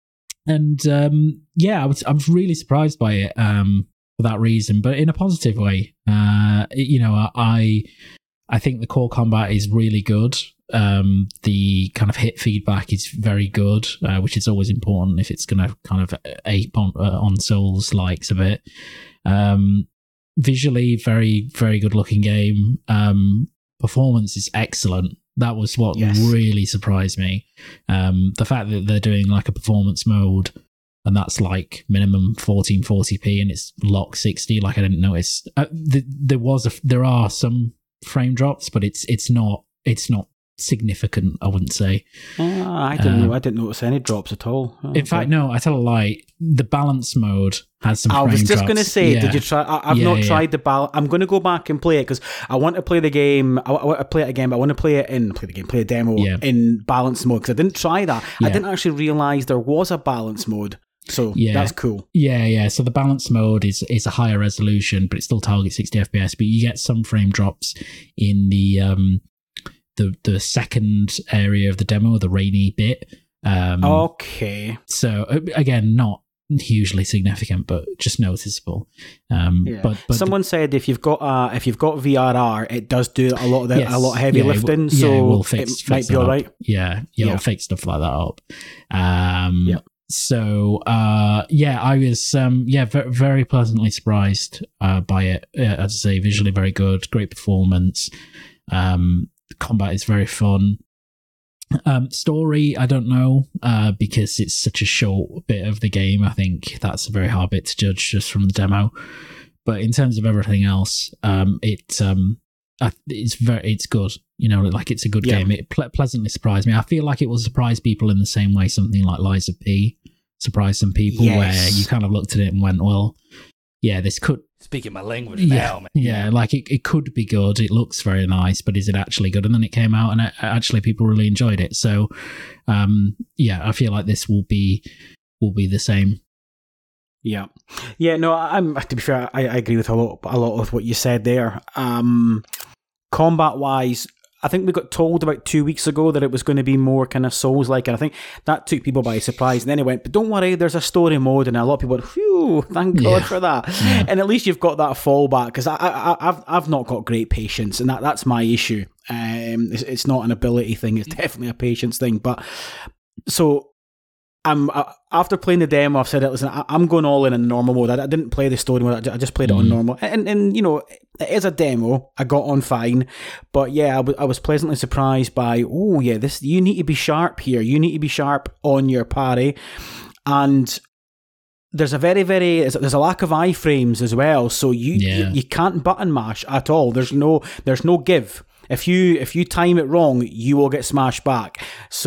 and um, yeah, I was I was really surprised by it. Um, for that reason, but in a positive way. Uh, you know, I I think the core combat is really good. Um, the kind of hit feedback is very good, uh, which is always important if it's going to kind of ape on, uh, on Souls likes a bit. Um, visually, very, very good looking game. Um, performance is excellent. That was what yes. really surprised me. Um, the fact that they're doing like a performance mode, and that's like minimum fourteen forty p, and it's lock sixty. Like I didn't notice. Uh, th- there was a, there are some frame drops, but it's it's not it's not significant. I wouldn't say. Uh, I didn't um, know. I didn't notice any drops at all. Oh, in okay. fact, no. I tell a lie. The balance mode has some. I frame was just going to say, yeah. did you try? I, I've yeah, not yeah. tried the balance. I'm going to go back and play it because I want to play the game. I, I want to play it again, but I want to play it in play the game, play a demo yeah. in balance mode because I didn't try that. Yeah. I didn't actually realize there was a balance mode. So yeah. that's cool. Yeah, yeah. So the balance mode is is a higher resolution, but it still targets sixty F P S. But you get some frame drops in the um the the second area of the demo, the rainy bit. Um, okay. So again, not hugely significant, but just noticeable. Um, Yeah. But, but someone said if you've got uh, if you've got V R R, it does do a lot of the, Yes, a lot of heavy yeah, it lifting, will- so yeah, it will it, fix- fix might be that all up. right. Yeah, yeah, Yeah. it'll fix stuff like that up. Um, Yeah. So, uh, yeah, I was, um, yeah, very, very pleasantly surprised uh, by it. Uh, as I say, visually very good, great performance. Um, the combat is very fun. Um, story, I don't know, uh, because it's such a short bit of the game. I think that's a very hard bit to judge just from the demo. But in terms of everything else, um, it um, I- it's very, it's good. You know, like it's a good Yeah. game. It ple- pleasantly surprised me. I feel like it will surprise people in the same way something like Lies of P surprised some people, Yes. where you kind of looked at it and went, "Well, yeah, this could." Speaking my language Yeah, now, man. yeah, like it, it could be good. It looks very nice, but is it actually good? And then it came out, and it, actually people really enjoyed it. So, um, yeah, I feel like this will be will be the same. Yeah, yeah. No, I'm to be fair, I, I agree with a lot, a lot of what you said there. Um, combat wise, I think we got told about two weeks ago that it was going to be more kind of Souls-like, and I think that took people by surprise. And then it went, but don't worry, there's a story mode, and a lot of people went, phew, thank God Yeah. for that. Yeah. And at least you've got that fallback, because I, I, I've, I've not got great patience, and that, that's my issue. Um, it's, it's not an ability thing; it's definitely a patience thing. But so. I'm uh, after playing the demo, I've said it. Listen, I, I'm going all in in normal mode. I, I didn't play the story mode. I, ju- I just played it on Mm. normal, and and you know, it is a demo. I got on fine, but yeah, I, w- I was pleasantly surprised by. Oh yeah, this you need to be sharp here. You need to be sharp on your parry, and there's a very very there's a lack of iframes as well. So you, Yeah. you you can't button mash at all. There's no there's no give. If you if you time it wrong, you will get smashed back.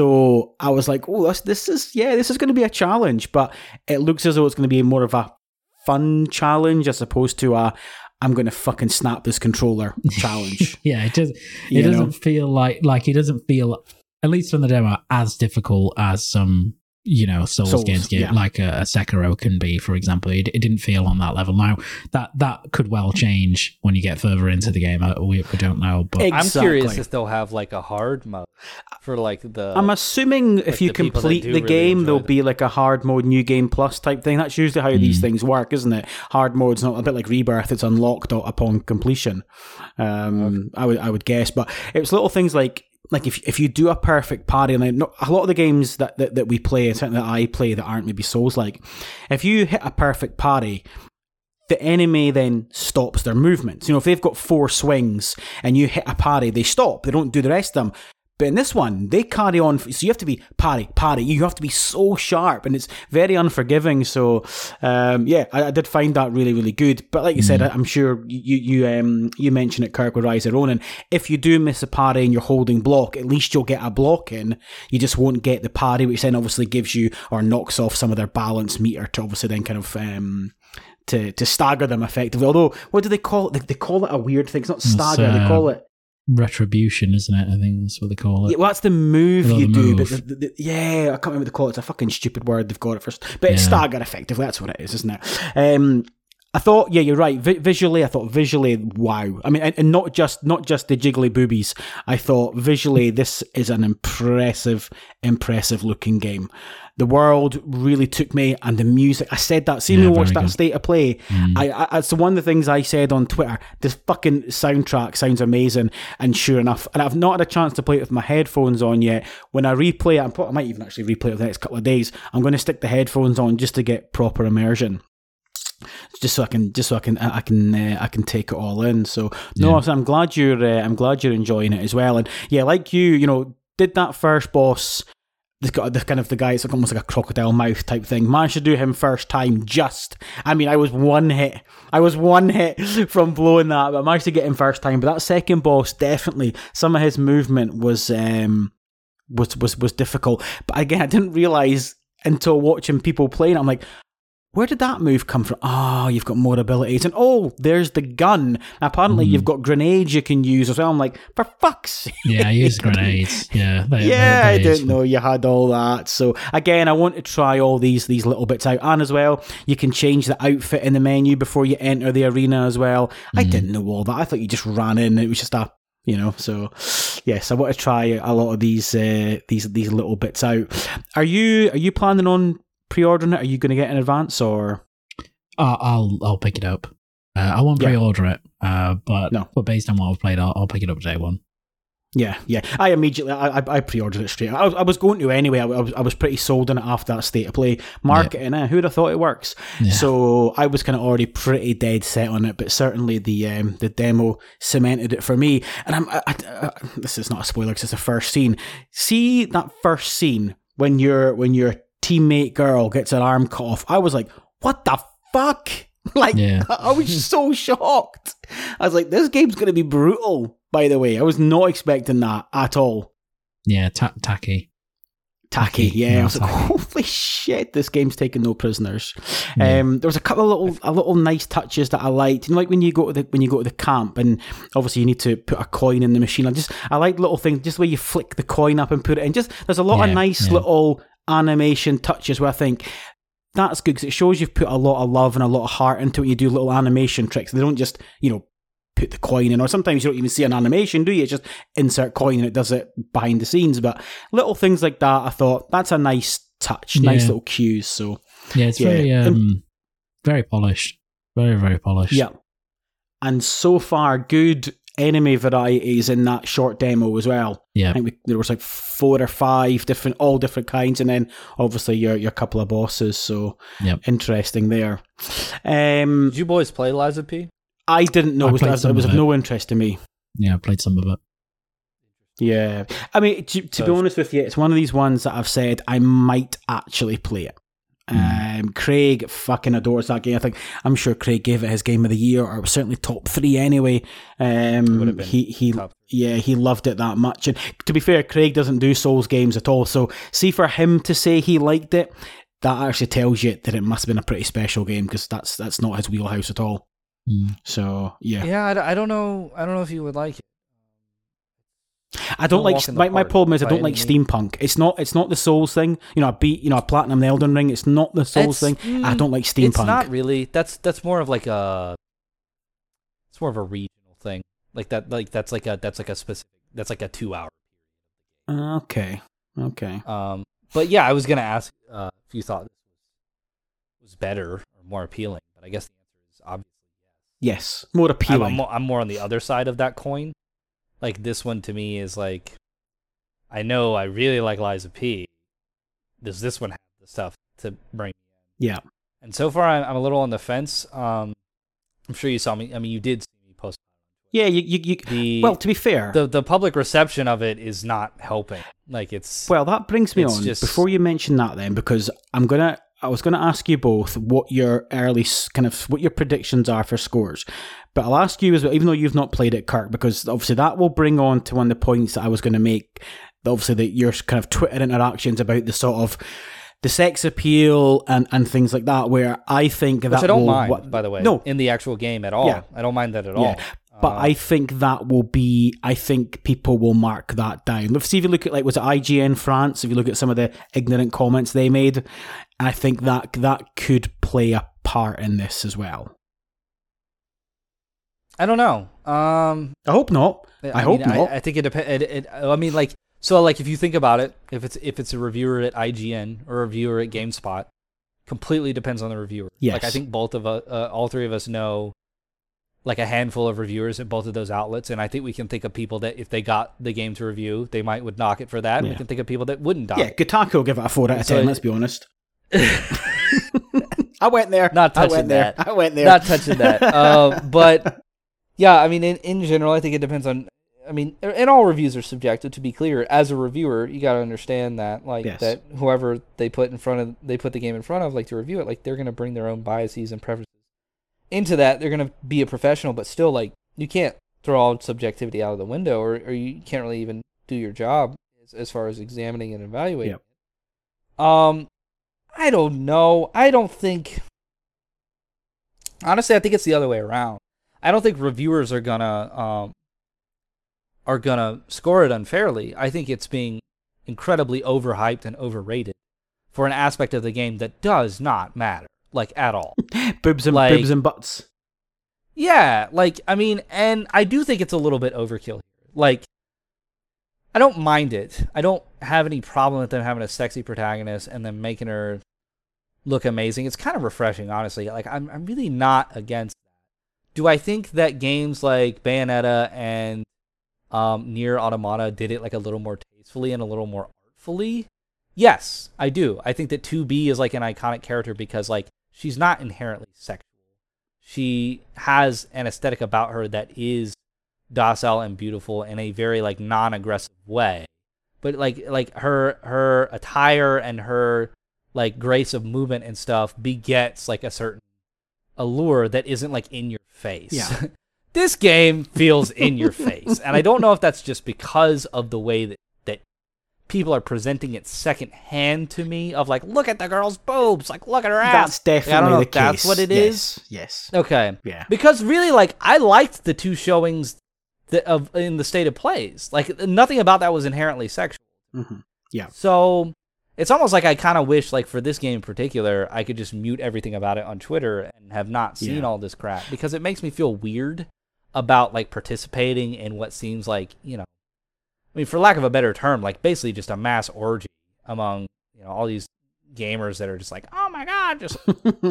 So I was like, oh, this this is yeah, this is going to be a challenge, but it looks as though it's going to be more of a fun challenge as opposed to a I'm going to fucking snap this controller challenge. Yeah, it does. It You doesn't know? feel like like it doesn't feel, at least from the demo, as difficult as some, you know, Souls, Souls, games get, yeah. like a, a Sekiro can be, for example. It, it didn't feel on that level. Now that that could well change when you get further into the game. Uh, We, we don't know, but Ex- I'm curious Exactly. if they'll have like a hard mode for like the. I'm assuming like if you the people that complete do the really game, enjoy there'll them. be like a hard mode, new game plus type thing. That's usually how these things work, isn't it? Hard mode's not a bit like Rebirth; it's unlocked upon completion. Um, I would I would guess, but it was little things like. Like if if you do a perfect parry, and I know a lot of the games that, that, that we play, and certainly that I play that aren't maybe Souls like, if you hit a perfect parry, the enemy then stops their movements. You know, if they've got four swings and you hit a parry, they stop. They don't do the rest of them. But in this one, they carry on. So you have to be parry, parry. You have to be so sharp, and it's very unforgiving. So, um, yeah, I, I did find that really, really good. But like you said, I, I'm sure you you um you mentioned it, Kirk, with Rise of Ronin. If you do miss a parry and you're holding block, at least you'll get a block in. You just won't get the parry, which then obviously gives you or knocks off some of their balance meter to obviously then kind of um. To, to stagger them effectively. Although, what do they call it? They, they call it a weird thing. It's not stagger. uh, they call it. retribution, isn't it? I think that's what they call it. Yeah, well, that's the move Oh, you the do. move. But the, the, the, yeah, I can't remember what they call it. It's a fucking stupid word. They've got it first. But it's Yeah. stagger, effectively. That's what it is, isn't it? Um, I thought, yeah, you're right. Vi- visually, I thought visually, wow. I mean, and, and not just not just the jiggly boobies. I thought visually, this is an impressive, impressive looking game. The world really took me, and the music. I said that. See Yeah, me watch very that good. state of play. Mm. I, I, it's one of the things I said on Twitter. This fucking soundtrack sounds amazing, and sure enough, and I've not had a chance to play it with my headphones on yet. When I replay it, I'm pro- I might even actually replay it the next couple of days. I'm going to stick the headphones on just to get proper immersion. Just so I can, just so I can, I can, uh, I can take it all in. So no, Yeah. so I'm glad you're, uh, I'm glad you're enjoying it as well. And yeah, like you, you know, did that first boss. The, the kind of the guy, it's like almost like a crocodile mouth type thing. Managed to do him first time. Just, I mean, I was one hit. I was one hit from blowing that, but I managed to get him first time. But that second boss, definitely, some of his movement was um was was was difficult. But again, I didn't realize until watching people playing. I'm like, where did that move come from? Oh, you've got more abilities. And oh, there's the gun. Apparently, Mm. you've got grenades you can use as well. I'm like, for fuck's sake. Yeah, I use grenades. Yeah, they, Yeah, they're- I they're didn't know you had all that. So again, I want to try all these these little bits out. And as well, you can change the outfit in the menu before you enter the arena as well. I Mhm. didn't know all that. I thought you just ran in and it was just a, you know, so yes, I want to try a lot of these uh, these these little bits out. Are you are you planning on pre-ordering it? Are you going to get in advance or? Uh, I'll I'll pick it up. Uh, I won't Yeah. pre-order it, uh, but No. but based on what I've played, I'll, I'll pick it up day one. Yeah, yeah. I immediately, I, I, I pre-ordered it straight. I, was- I was going to anyway. I, I was, I was pretty sold on it after that state of play marketing. Eh? Who'd have thought it works? Yeah. So I was kind of already pretty dead set on it. But certainly the um, the demo cemented it for me. And I'm, I, I, I, this is not a spoiler because it's the first scene. See that first scene when your when your teammate girl gets her arm cut off. I was like, what the fuck? Like, Yeah. I was so shocked. I was like, this game's going to be brutal, by the way. I was not expecting that at all. Yeah, ta- tacky. Tacky, Tacky, yeah. I no, was like, tacky. holy shit, this game's taking no prisoners. Yeah. Um, there was a couple of little, a little nice touches that I liked. You know, like when you go to the when you go to the camp, and obviously you need to put a coin in the machine. I just, I like little things, just the way you flick the coin up and put it in. Just there's a lot of Yeah, nice yeah. little animation touches where I think that's good because it shows you've put a lot of love and a lot of heart into it. You do little animation tricks. They don't just, you know, put the coin in, or sometimes you don't even see an animation, do you? It's just insert coin and it does it behind the scenes. But little things like that, I thought that's a nice touch, nice Yeah. little cues. So Yeah, it's Yeah. very And- um, very polished. Very very polished. yeah, and so far good enemy varieties in that short demo as well. Yeah. I think we, there was like four or five different, all different kinds, and then obviously your your couple of bosses. So Yep. interesting there. Um, Did you boys play Lies of P? I didn't know I it was, played it some was of of it. no interest to me. Yeah, I played some of it. Yeah, I mean, to, to be So- honest with you, it's one of these ones that I've said I might actually play it. Mm. Um, Craig fucking adores that game. I think I'm sure Craig gave it his game of the year, or it was certainly top three anyway. Um, Would have been he he top. yeah he loved it that much. And to be fair, Craig doesn't do Souls games at all. So see, for him to say he liked it, that actually tells you that it must have been a pretty special game because that's that's not his wheelhouse at all. Mm. So yeah, Yeah, I, d- I don't know. I don't know if you would like it. I don't No like walk in the my, my park problem is I by don't like any means. steampunk. It's not it's not the Souls thing. You know, I beat you know I platinum the Elden Ring. It's not the Souls It's- thing. I mm, don't like steampunk. It's not really. That's that's more of like a. It's more of a regional thing. Like that. Like that's like a that's like a specific. That's like a two hour. Okay, okay. Um. But yeah, I was gonna ask uh, if you thought this was was better or more appealing. But I guess the answer is obviously Yes, more yes. I'm, appealing. I'm, more, I'm more on the other side of that coin. Like this one to me is like, I know I really like Lies of P. Does this one have the stuff to bring me in? Yeah. And so far, I'm, I'm a little on the fence. Um, I'm sure you saw me. I mean, you did see me post. Yeah, you, you, you The well, to be fair, the the public reception of it is not helping. Like it's well, that brings me it's on. just- Before you mention that, then, because I'm gonna, I was gonna ask you both what your early s- kind of what your predictions are for scores, but I'll ask you as well, even though you've not played it, Kirk, because obviously that will bring on to one of the points that I was going to make. Obviously, that your kind of Twitter interactions about the sort of the sex appeal and, and things like that, where I think which that I don't will, mind, what- by the way. No, in the actual game at all. Yeah. I don't mind that at Yeah. all. But Uh, I think that will be, I think people will mark that down. Let's see if you look at, like, was it I G N France? If you look at some of the ignorant comments they made, and I think that that could play a part in this as well. I don't know. Um, I hope not. I hope mean, not. I, I think it depends. It, it, I mean, like, so, like, if you think about it, if it's if it's a reviewer at I G N or a reviewer at GameSpot, completely depends on the reviewer. Yes. Like, I think both of us, uh, all three of us, know like a handful of reviewers at both of those outlets, and I think we can think of people that if they got the game to review, they might would knock it for that. And Yeah. we can think of people that wouldn't knock Yeah, it. Kotaku will give it a four out of So ten, it- let's be honest. I went there. Not I touching went there. that. I went there. Not touching that. uh, but yeah, I mean, in, in general, I think it depends on. I mean, and all reviews are subjective. To be clear, as a reviewer, you got to understand that, like, Yes. that whoever they put in front of, they put the game in front of, like, to review it, like, they're gonna bring their own biases and preferences into that. They're gonna be a professional, but still, like, you can't throw all subjectivity out of the window, or or you can't really even do your job as, as far as examining and evaluating. Yep. it. Um, I don't know. I don't think. Honestly, I think it's the other way around. I don't think reviewers are gonna um, are gonna score it unfairly. I think it's being incredibly overhyped and overrated for an aspect of the game that does not matter, like, at all. boobs and like- boobs and butts. Yeah, like, I mean, and I do think it's a little bit overkill here. Like, I don't mind it. I don't have any problem with them having a sexy protagonist and then making her look amazing. It's kind of refreshing, honestly. Like I'm I'm really not against that. Do I think that games like Bayonetta and um, Nier Automata did it like a little more tastefully and a little more artfully? Yes, I do. I think that two B is like an iconic character because like she's not inherently sexual. She has an aesthetic about her that is docile and beautiful in a very like non-aggressive way. But like like her her attire and her like grace of movement and stuff begets like a certain allure that isn't like in your face. Yeah. This game feels in your face. And I don't know if that's just because of the way that, that people are presenting it secondhand to me of like, look at the girl's boobs, like look at her ass. That's definitely I don't know the if that's case. what it yes. is. Yes. Okay. Yeah. Because really, like, I liked the two showings that of in the state of plays. Like, nothing about that was inherently sexual. Mm-hmm. Yeah. So it's almost like I kind of wish, like, for this game in particular, I could just mute everything about it on Twitter and have not seen Yeah. all this crap because it makes me feel weird about like participating in what seems like, you know, I mean, for lack of a better term, like basically just a mass orgy among, you know, all these gamers that are just like, oh my god, just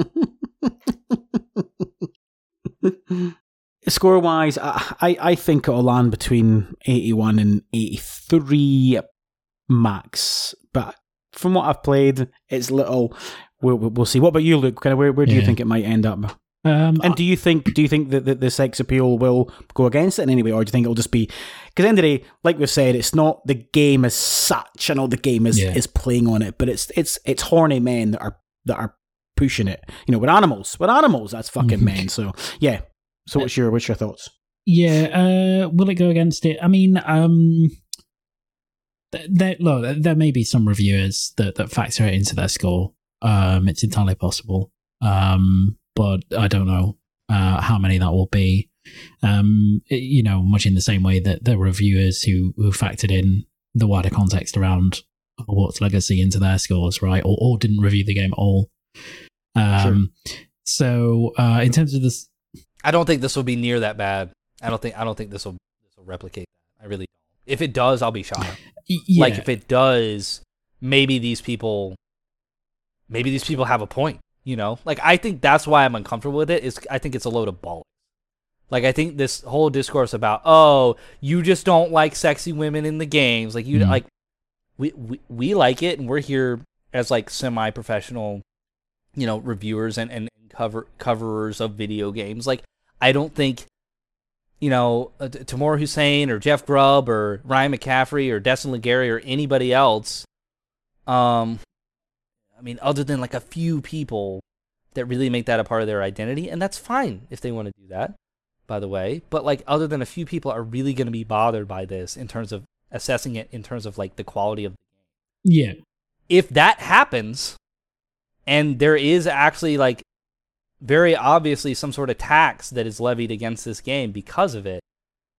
score wise, I, I I think it'll land between eighty-one and eighty-three max. But from what I've played, it's little. We'll, we'll see. What about you, Luke? Kind of where, where do Yeah. you think it might end up? Um, And do you think do you think that the, the sex appeal will go against it in any way, or do you think it'll just be because at the end of the day, like we've said, it's not the game as such. I know the game is, Yeah. is playing on it, but it's it's it's horny men that are that are pushing it. You know, with animals, with animals, that's fucking Mhm. men. So yeah. So what's your what's your thoughts? Yeah, uh, will it go against it? I mean, um, th- there, look, there may be some reviewers that, that factor it into their score. Um, it's entirely possible, um, but I don't know uh, how many that will be. Um, it- you know, much in the same way that there were reviewers who, who factored in the wider context around Hogwarts Legacy into their scores, right? Or, or didn't review the game at all. Um, So, uh, in terms of this. I don't think this will be near that bad. I don't think I don't think this will this will replicate that. I really don't. If it does, I'll be shocked. Yeah. Like if it does, maybe these people maybe these people have a point, you know? Like I think that's why I'm uncomfortable with it is I think it's a load of bollocks. Like I think this whole discourse about, "Oh, you just don't like sexy women in the games." Like you Mm. like we, we we like it and we're here as like semi-professional, you know, reviewers and and cover coverers of video games. Like I don't think, you know, uh, Tamora Hussein or Jeff Grubb or Ryan McCaffrey or Destin Legary or anybody else, um, I mean, other than like a few people that really make that a part of their identity, and that's fine if they want to do that, by the way. But like, other than a few people are really going to be bothered by this in terms of assessing it in terms of like the quality of the game. Yeah. If that happens, and there is actually like very obviously some sort of tax that is levied against this game because of it,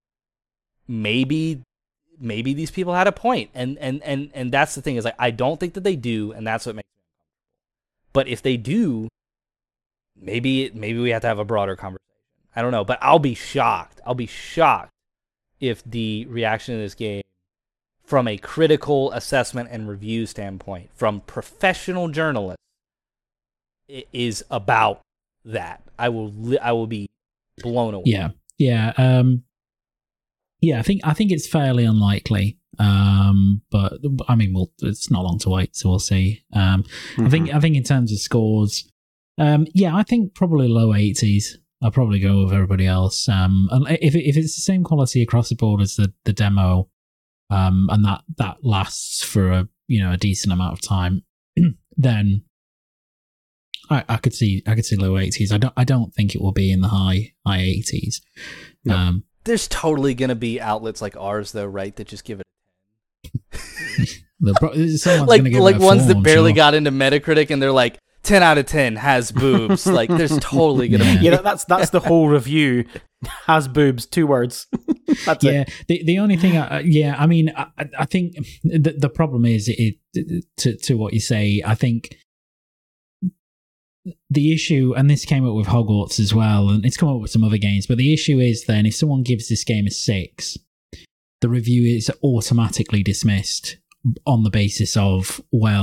maybe maybe these people had a point. And and and and that's the thing is like I don't think that they do, and that's what makes me uncomfortable. But if they do, maybe maybe we have to have a broader conversation. I don't know, but I'll be shocked. I'll be shocked if the reaction to this game from a critical assessment and review standpoint from professional journalists i- is about that. I will li- I will be blown away. Yeah, yeah, um, yeah. I think I think it's fairly unlikely, um, but I mean, we'll, it's not long to wait, so we'll see. Um, Mm-hmm. I think I think in terms of scores, um, yeah, I think probably low eighties. I'll probably go with everybody else. Um, and if it, if it's the same quality across the board as the the demo, um, and that that lasts for a you know a decent amount of time, then. I, I could see I could see low eighties. I don't I don't think it will be in the high high eighties. No. Um, There's totally going to be outlets like ours though, right, that just give it the pro- someone's like gonna give like it a ones four, that I'm barely sure. got into Metacritic and they're like ten out of ten has boobs. Like there's totally going to Yeah. be Yeah, that's that's the whole review. Has boobs, two words. That's Yeah, it. the the only thing, I, yeah, I mean, I, I think the the problem is it to to what you say. I think the issue, and this came up with Hogwarts as well, and it's come up with some other games. But the issue is then if someone gives this game a six, the review is automatically dismissed on the basis of, well,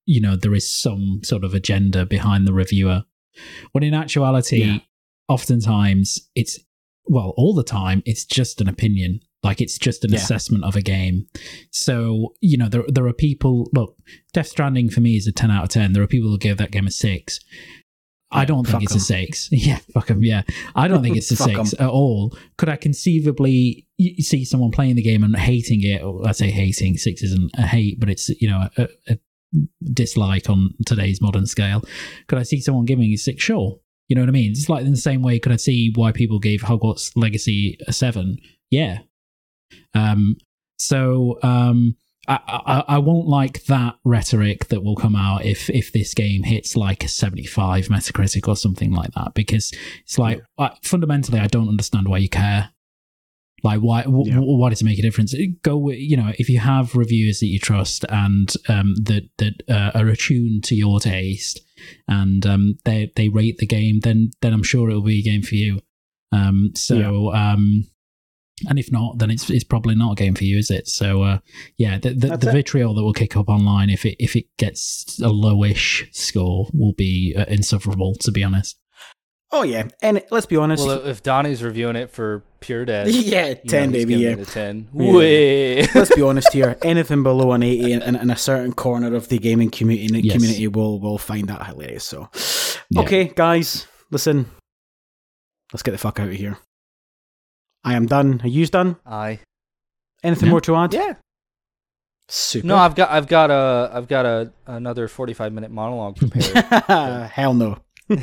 you know, there is some sort of agenda behind the reviewer. When in actuality, yeah. oftentimes it's, well, all the time, it's just an opinion. Like, it's just an yeah. assessment of a game. So, you know, there there are people, look, Death Stranding for me is a ten out of ten. There are people who give that game a six. Yeah, I don't think it's em. a six. Yeah, fuck them, yeah. I don't think it's a six em. at all. Could I conceivably see someone playing the game and hating it? Or I say hating, six isn't a hate, but it's, you know, a, a dislike on today's modern scale. Could I see someone giving it a six? Sure. You know what I mean? It's like in the same way, could I see why people gave Hogwarts Legacy a seven? Yeah. Um, so um, I, I I won't like that rhetoric that will come out if if this game hits like a seventy-five Metacritic or something like that, because it's like yeah. I, fundamentally I don't understand why you care. Like why w- yeah. why does it make a difference? Go, you know, if you have reviewers that you trust and um, that that uh, are attuned to your taste and um, they they rate the game, then then I'm sure it will be a game for you. Um, so. Yeah. Um, And if not, then it's it's probably not a game for you, is it? So, uh, yeah, the the, the vitriol that will kick up online if it if it gets a lowish score will be uh, insufferable, to be honest. Oh yeah, and let's be honest. Well, if Donnie's reviewing it for Pure Dead, yeah, ten know, baby, yeah, it a ten. Yeah. Way. Let's be honest here. Anything below an eighty in, in a certain corner of the gaming community yes. community will will find that hilarious. So, yeah. Okay, guys, listen, let's get the fuck out of here. I am done. Are you done? Aye. Anything yeah. more to add? Yeah. Super. No, I've got, I've got a, I've got a another forty-five minute monologue prepared. Hell no.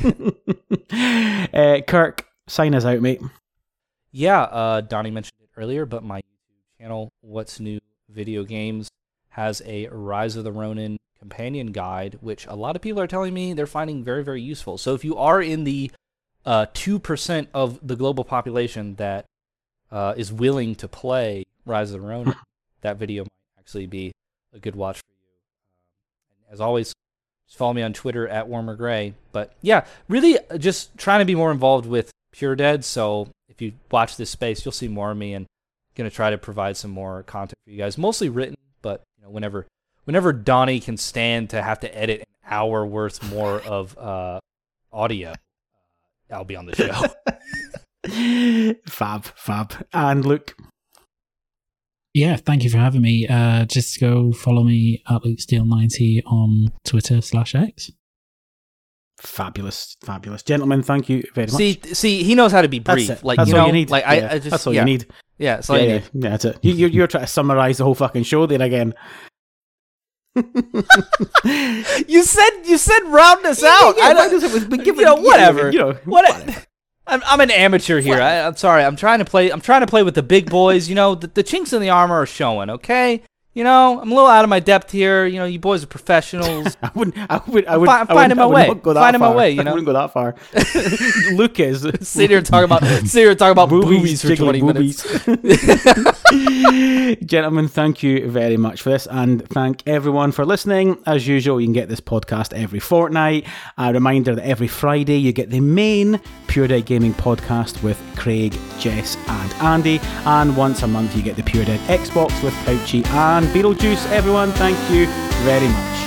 uh, Kirk, sign us out, mate. Yeah. Uh, Donnie mentioned it earlier, but my YouTube channel, What's New Video Games, has a Rise of the Ronin companion guide, which a lot of people are telling me they're finding very, very useful. So if you are in the uh two percent of the global population that Uh, is willing to play Rise of the Ronin, that video might actually be a good watch for you. Um, as always, just follow me on Twitter at Warmer Gray. But yeah, really just trying to be more involved with Pure Dead. So if you watch this space, you'll see more of me, and I'm gonna try to provide some more content for you guys, mostly written. But you know, whenever whenever Donnie can stand to have to edit an hour worth more of uh, audio, uh, I'll be on the show. Fab, fab. And Luke. Yeah, thank you for having me. Uh, just go follow me at Luke Steele ninety on Twitter slash X. Fabulous, fabulous. Gentlemen, thank you very much. See, see, he knows how to be brief. Like, that's you all know, you need. Like, yeah. I, I just, that's all yeah. you need. Yeah, it's like yeah, yeah, yeah, that's it. You, you're, you're trying to summarize the whole fucking show there again. you said, you said, round us out. Yeah, yeah, I don't, it was, given, you know, whatever. You know, what? whatever. I'm, I'm an amateur here. I, I'm sorry. I'm trying to play. I'm trying to play with the big boys. You know, the, the chinks in the armor are showing. Okay. You know, I'm a little out of my depth here. You know, you boys are professionals. I wouldn't. I would. I would. I'm fi- I finding my way. Finding my way. You know, I wouldn't go that far. Luke is sit here and talk about. Sit here and talk about boobies, boobies for twenty boobies. minutes. Gentlemen, thank you very much for this, and thank everyone for listening. As usual, you can get this podcast every fortnight. A reminder that every Friday you get the main Pure Dead Gaming podcast with Craig, Jess, and Andy, and once a month you get the Pure Dead Xbox with Pouchy and Beetlejuice. Everyone, thank you very much.